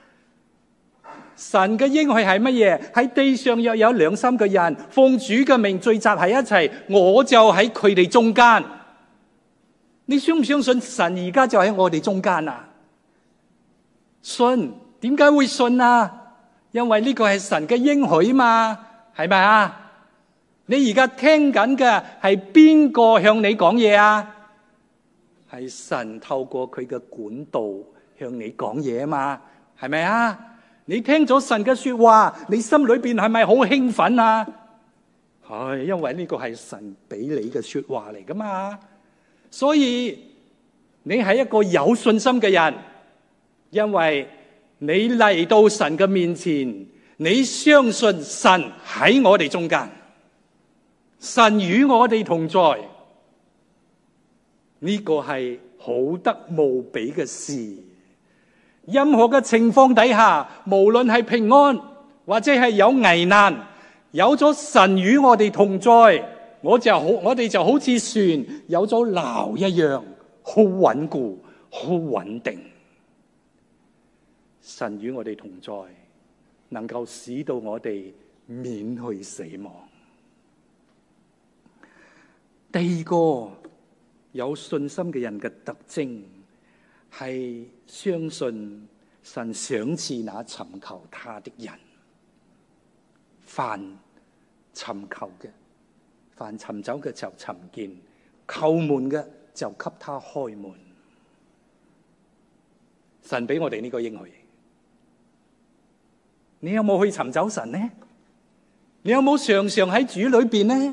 神嘅應許係乜嘢？喺地上若有2-3個人奉主嘅名聚集喺一齊，我就喺佢哋中間。你相唔相信神而家就喺我哋中間啊？信，點解會信啊？因為呢個係神嘅應許嘛，係咪啊？你而家聽緊嘅係邊個向你講嘢啊？係神透過佢嘅管道向你講嘢啊嘛，係咪啊？你聽咗神嘅說話，你心裏邊係咪好興奮啊？係，因為呢個係神俾你嘅說話嚟噶嘛。所以你係一個有信心嘅人，因為你嚟到神嘅面前，你相信神喺我哋中間，神與我哋同在。呢個係好得無比嘅事。任何嘅情況底下，無論係平安或者係有危難，有咗神與我哋同在，我哋就好似船有咗錨一樣，好穩固，好穩定。神與我哋同在，能夠使到我哋免去死亡。第二個有信心嘅人嘅特徵係相信神賞賜那尋求他的人。凡尋求嘅，凡尋找嘅就尋見，叩門嘅就給他開門。神俾我哋呢個應許，你有冇去尋找神呢？你有冇常常喺主裏邊呢？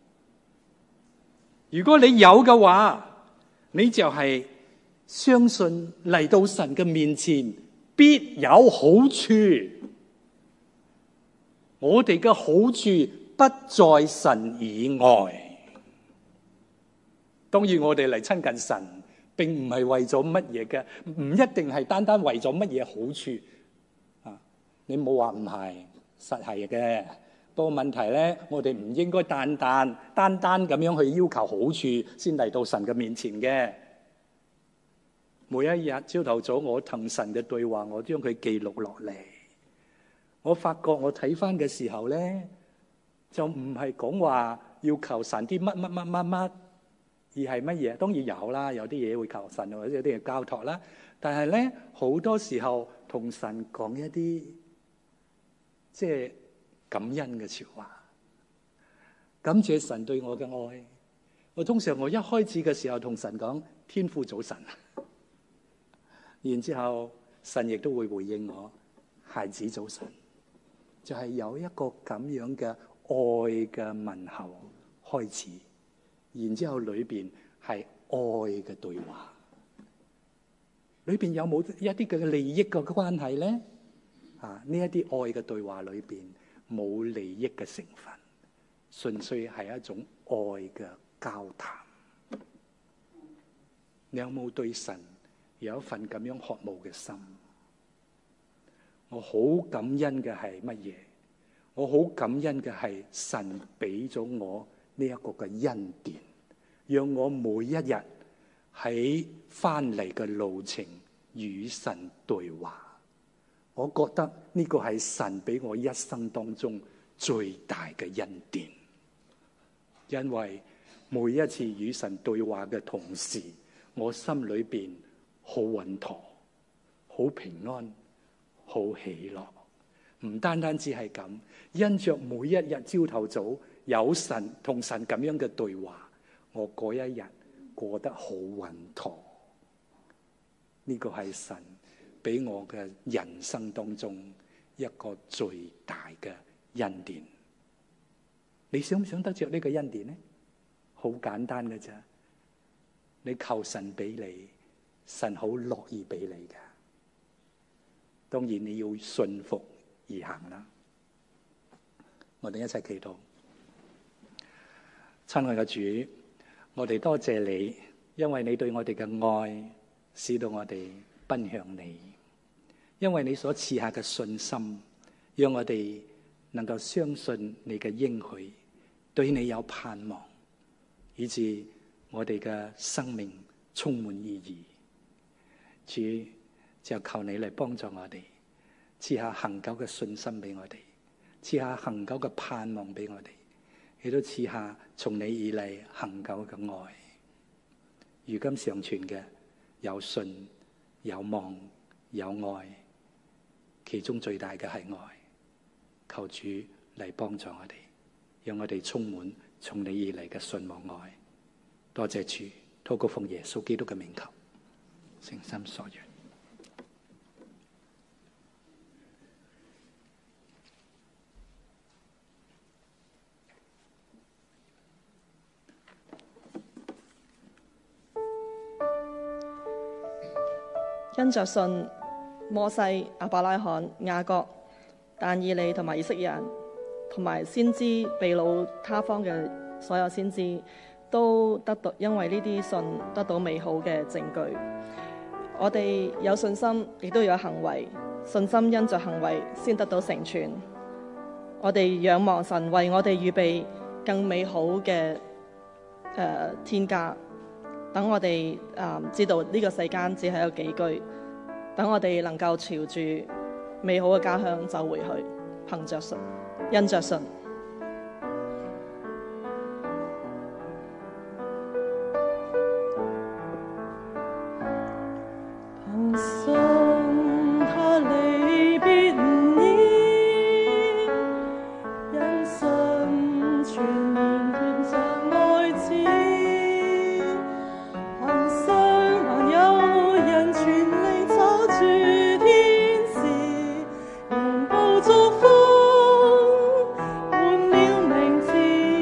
如果你有嘅話，你就係相信嚟到神嘅面前必有好處。我哋嘅好處不在神以外。當然我哋嚟親近神，並唔係為咗乜嘢嘅，唔一定係單單為咗乜嘢好處啊！你冇話唔係，實係嘅。不過問題咧，我哋唔應該單單咁樣去要求好處先嚟到神嘅面前嘅。每一日朝頭早，我同神嘅對話，我將佢記錄落嚟。我發覺我睇翻嘅時候咧，就唔係講話要求神啲乜，而係乜嘢？當然有啦，有啲嘢會求神，或者有啲嘢交託啦。但係咧，好多時候同神講一啲即係感恩嘅説話，感謝神對我嘅愛。我通常一開始嘅時候同神講天父早晨，然之後神亦都會回應我孩子早晨，就係有一個咁樣嘅愛嘅問候開始，然之後裏邊係愛嘅對話，裏邊有冇一啲嘅利益嘅關係咧？呢一啲愛嘅對話裏邊冇利益嘅成分，純粹係一種愛嘅交談。你有冇對神有一份咁樣渴慕嘅心？我好感恩嘅係乜嘢？我好感恩嘅係神俾咗我呢一個嘅恩典，讓我每一日喺翻嚟嘅路程與神對話。我覺得呢個係神俾我一生當中最大嘅恩典，因為每一次與神對話嘅同時，我心裏邊好穩妥、好平安、好喜樂。唔單單只係咁，因着每一日朝頭早有神同神咁樣嘅對話，我嗰一日過得好穩妥。呢個係神俾我嘅人生當中一個最大嘅恩典。你想唔想得着呢個恩典呢？好簡單嘅啫，你求神俾你，神好樂意俾你嘅。當然你要信服而行啦。我哋一齊祈禱。親愛嘅主，我哋多謝你，因為你對我哋嘅愛，使到我哋奔向你。因為你所賜下嘅信心，讓我哋能夠相信你嘅應許，對你有盼望，以致我哋嘅生命充滿意義。主，就求你嚟幫助我哋，賜下恆久嘅信心俾我哋，賜下恆久嘅盼望俾我哋，亦都賜下從你而嚟恆久嘅愛。如今常存嘅有信、有望、有愛。其中最大嘅係愛，求主嚟幫助我哋，讓我哋充滿從你而嚟嘅信望愛。多謝主，禱告奉耶穌基督嘅名求，誠心所願。 因着信，摩西、亞伯拉罕、雅各、但以理同埋以色列人，同埋先知秘魯他方嘅所有先知， 都得到因為呢啲信得到美好嘅證據。我哋有信心，亦都有行為，信心因着行為先得到成全。我哋仰望神為我哋預備更美好嘅天家。等我哋知道呢個世間只係有幾居，等我哋能夠朝住美好嘅家鄉走回去，憑着信，因着信。憑信他離別唔易，因信全然獻上愛子。憑信還有人全力抓住天使，仍報祝福換了名字。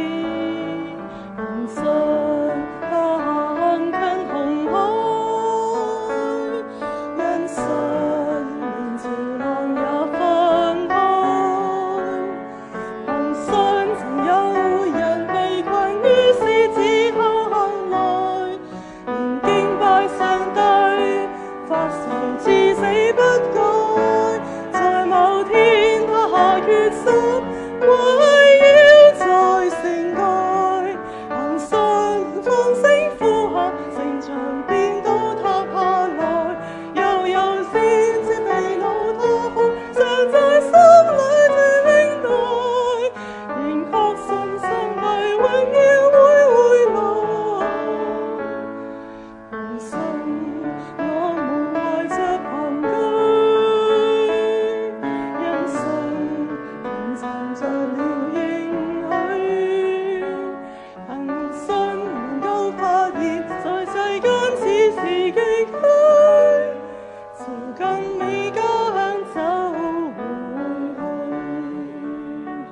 憑信他行近紅海，因信連潮浪也分開。憑信曾有人被困於獅子口內，仍敬拜上帝，發誓至死不改。在某天他下決心，為要在城外，憑信放聲呼喊，城牆變倒塌下來。又有先知被擄他哭，常在心裏等待，仍確信上帝永遠會回來。憑信我們懷着憑據，因信仍站着了應許。憑信能夠發現，在世間此時寄居，朝更美家鄉走回去。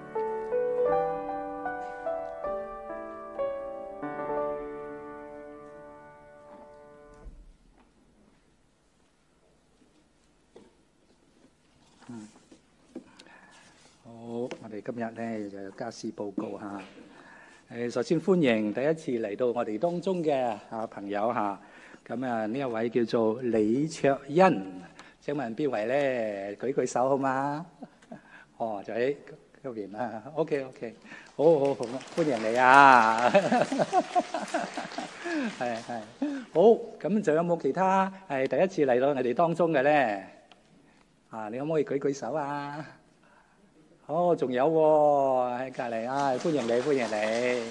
好，我哋今日咧就有家事報告嚇。首先歡迎第一次嚟到我哋當中嘅朋友嚇。咁呢一位叫做李卓恩，請問邊位咧？舉舉手好嗎？哦，就喺嗰邊啦。OK，好，歡迎你啊！係，好。咁仲有冇其他係第一次嚟到我哋當中嘅咧？你可唔可以舉舉手啊？哦，仲有喎喺隔離啊！歡迎你。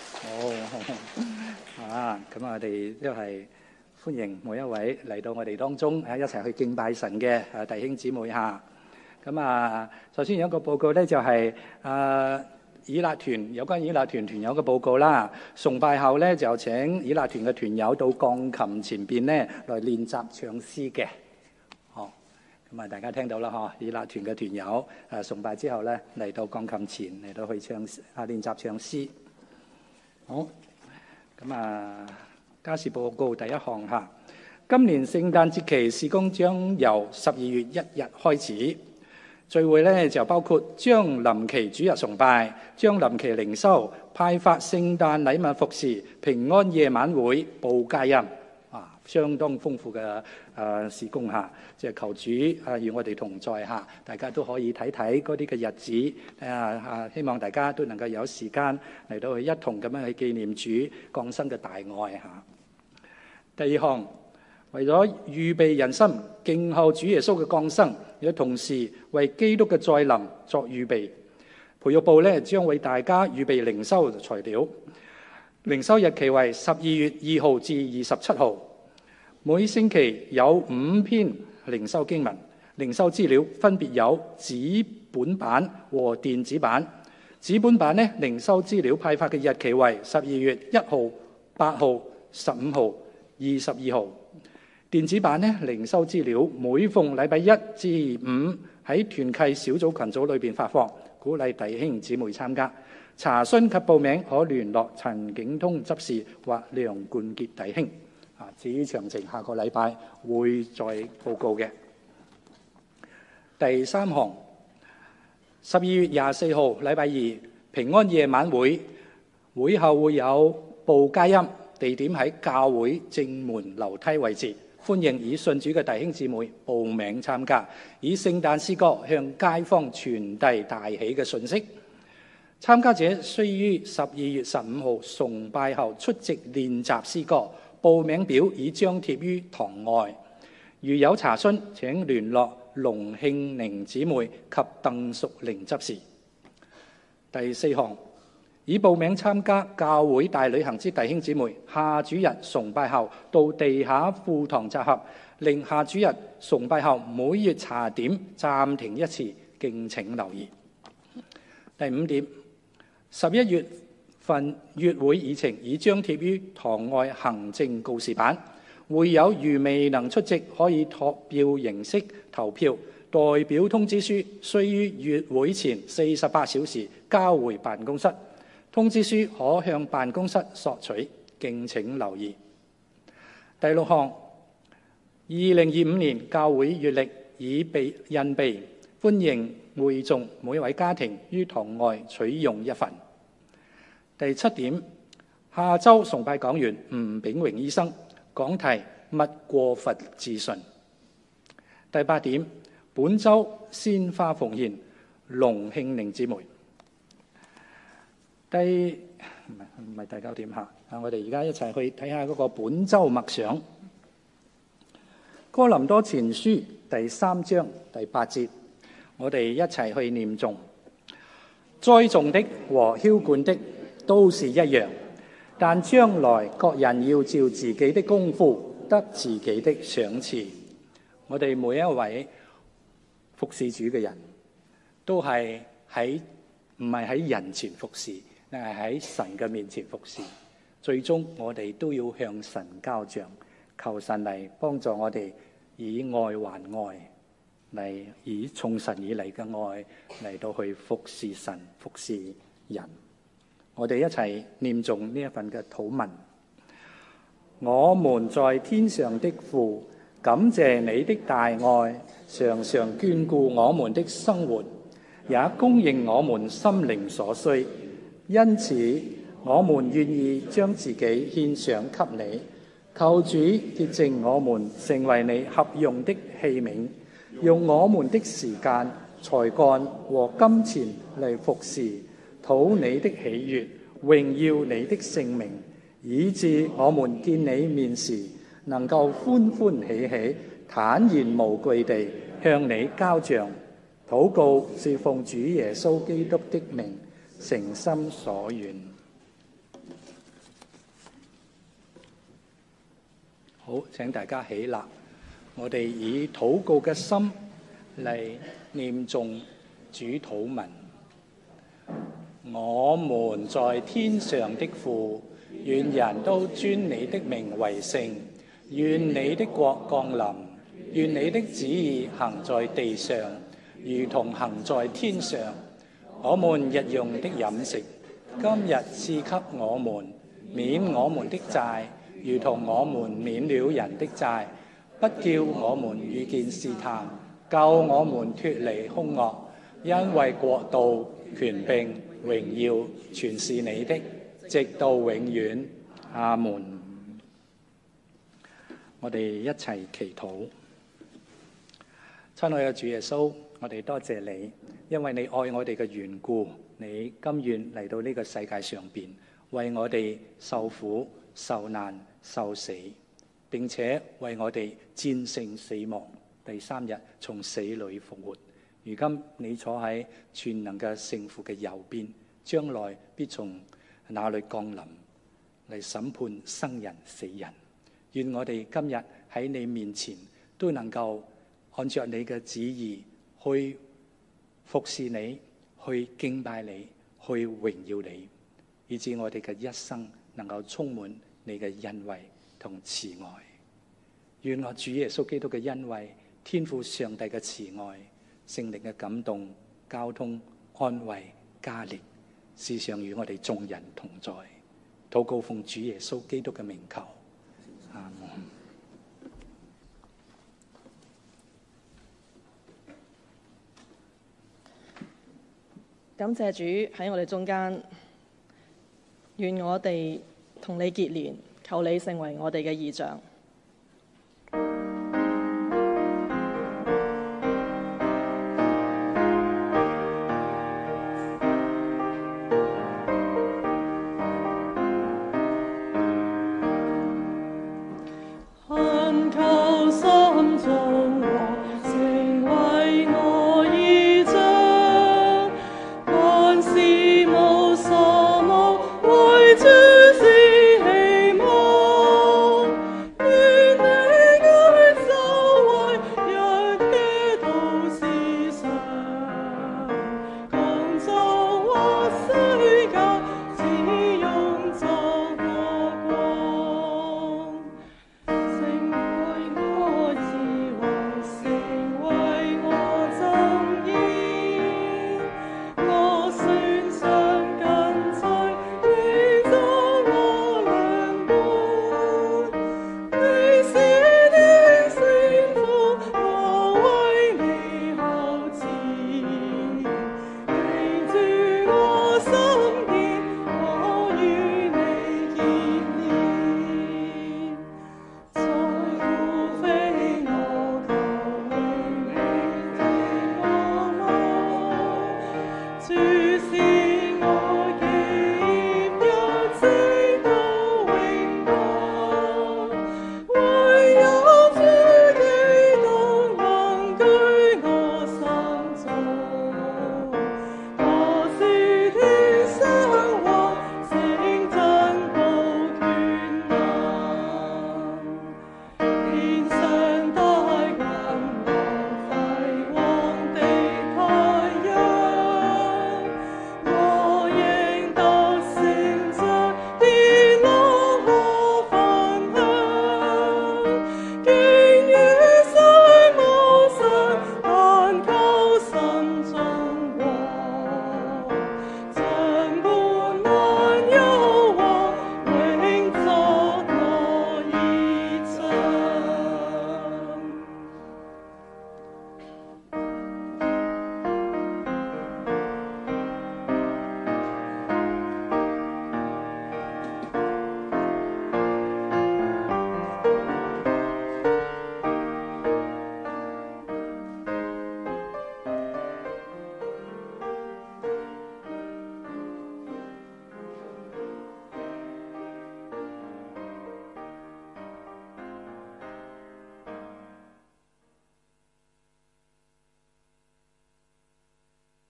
好咁我哋都係歡迎每一位嚟到我哋當中一齊去敬拜神嘅弟兄姊妹嚇。咁首先有一個報告咧，就係以勒團有關以勒團團友嘅報告啦。崇拜後咧就請以勒團嘅團友到鋼琴前邊咧來練習唱詩嘅。咁大家聽到啦嗬，以勒團嘅團友崇拜之後咧嚟到鋼琴前嚟到去練習唱詩。好，咁家事報告第一項嚇，今年聖誕節期事工將由12月1日開始，聚會咧就包括將臨期主日崇拜、將臨期靈修、派發聖誕禮物服侍、平安夜晚會、報佳音。相當豐富嘅事工嚇，即係求主與我哋同在嚇，大家都可以睇睇嗰啲嘅日子，希望大家都能夠有時間嚟到去一同咁樣去紀念主降生嘅大愛嚇。第二項，為咗預備人心，敬候主耶穌嘅降生，亦同時為基督嘅再臨作預備，培育部咧將為大家預備靈修材料，靈修日期為12月2號至27號。每星期有5篇靈修經文，靈修資料分別有紙本版和電子版。紙本版呢，靈修資料派發嘅日期為12月1號、8號、15號、22號。電子版呢，靈修資料每逢禮拜1至5喺團契小組群組裏邊發放，鼓勵弟兄姊妹參加。查詢及報名可聯絡陳景通執事或梁冠傑弟兄。至於詳情，下個禮拜會再報告嘅。第三項，12月24號禮拜二平安夜晚會，會後會有報佳音，地點喺教會正門樓梯位置。歡迎已信主嘅弟兄姊妹報名參加，以聖誕詩歌向街坊傳遞大喜嘅訊息。參加者須於12月15號崇拜後出席練習詩歌，報名表已張貼於堂外。如有查詢，請聯絡龍慶寧姊妹及鄧淑玲執事。第4項，已報名參加教會大旅行之弟兄姊妹，下主日崇拜後到地下副堂集合，令下主日崇拜後每月茶點暫停一次，敬請留意。第5點，11月份月會議程已張貼於堂外行政告示板，會友如未能出席，可以託票形式投票，代表通知書須於月會前48小時交回辦公室。通知書可向辦公室索取，敬請留意。第6項，2025年教會月曆已被印備，歡迎會眾每位家庭於堂外取用一份。第7點，下週崇拜講員吳炳榮醫生，講題勿過佛自信。第8點，本週鮮花奉獻，龍慶寧姊妹。唔係第9點嚇，我哋而家一齊去睇下嗰個本週默想。哥林多前書第3章第8節，我哋一齊去念誦。栽種的和澆灌的都是一樣，但將來各人要照自己的功夫得自己的賞賜。我哋每一位服侍主嘅人，都係唔係喺人前服侍，係喺神嘅面前服侍，最終我哋都要向神交賬，求神嚟幫助我哋以愛還愛，嚟以從神以嚟嘅愛嚟到去服侍神、服侍人。我哋一齊念誦呢一份嘅禱文。我們在天上的父，感謝你的大愛，常常眷顧我們的生活，也供應我們心靈所需。因此，我們願意將自己獻上給你，求主潔淨我們，成為你合用的器皿，用我們的時間、才幹和金錢嚟服侍，討你的喜悅，榮耀你的聖名，以致我們見你面時，能夠歡歡喜喜、坦然無懼地向你交賬。禱告是奉主耶穌基督的名，誠心所願。好，請大家起立，我哋以禱告嘅心嚟念誦主禱文。我們在天上的父，願人都尊你的名為聖，願你的國降臨，願你的旨意行在地上，如同行在天上。我們日用的飲食，今日賜給我們，免我們的債，如同我們免了人的債，不叫我們遇見試探，救我們脫離兇惡。因為國度、權柄、榮耀，全是你的，直到永遠。阿門。我哋一齊祈禱。親愛嘅主耶穌，我哋多謝你，因為你愛我哋嘅緣故，你甘願嚟到呢個世界上邊，為我哋受苦、受難、受死，並且為我哋戰勝死亡，第3日從死裏復活。如今你坐喺全能嘅聖父嘅右邊，將來必從那裏降臨嚟審判生人死人。願我哋今日喺你面前都能夠按照你嘅旨意去服侍你，去敬拜你，去榮耀你，以致我哋嘅一生能夠充滿你嘅恩惠同慈愛。願我主耶穌基督嘅恩惠、天父上帝嘅慈愛、聖靈嘅感動、交通、安慰、加力，時常與我哋眾人同在。禱告奉主耶穌基督嘅名求，阿門。 感謝主喺我哋中間，願我哋同你結連，求你成為我哋嘅異象。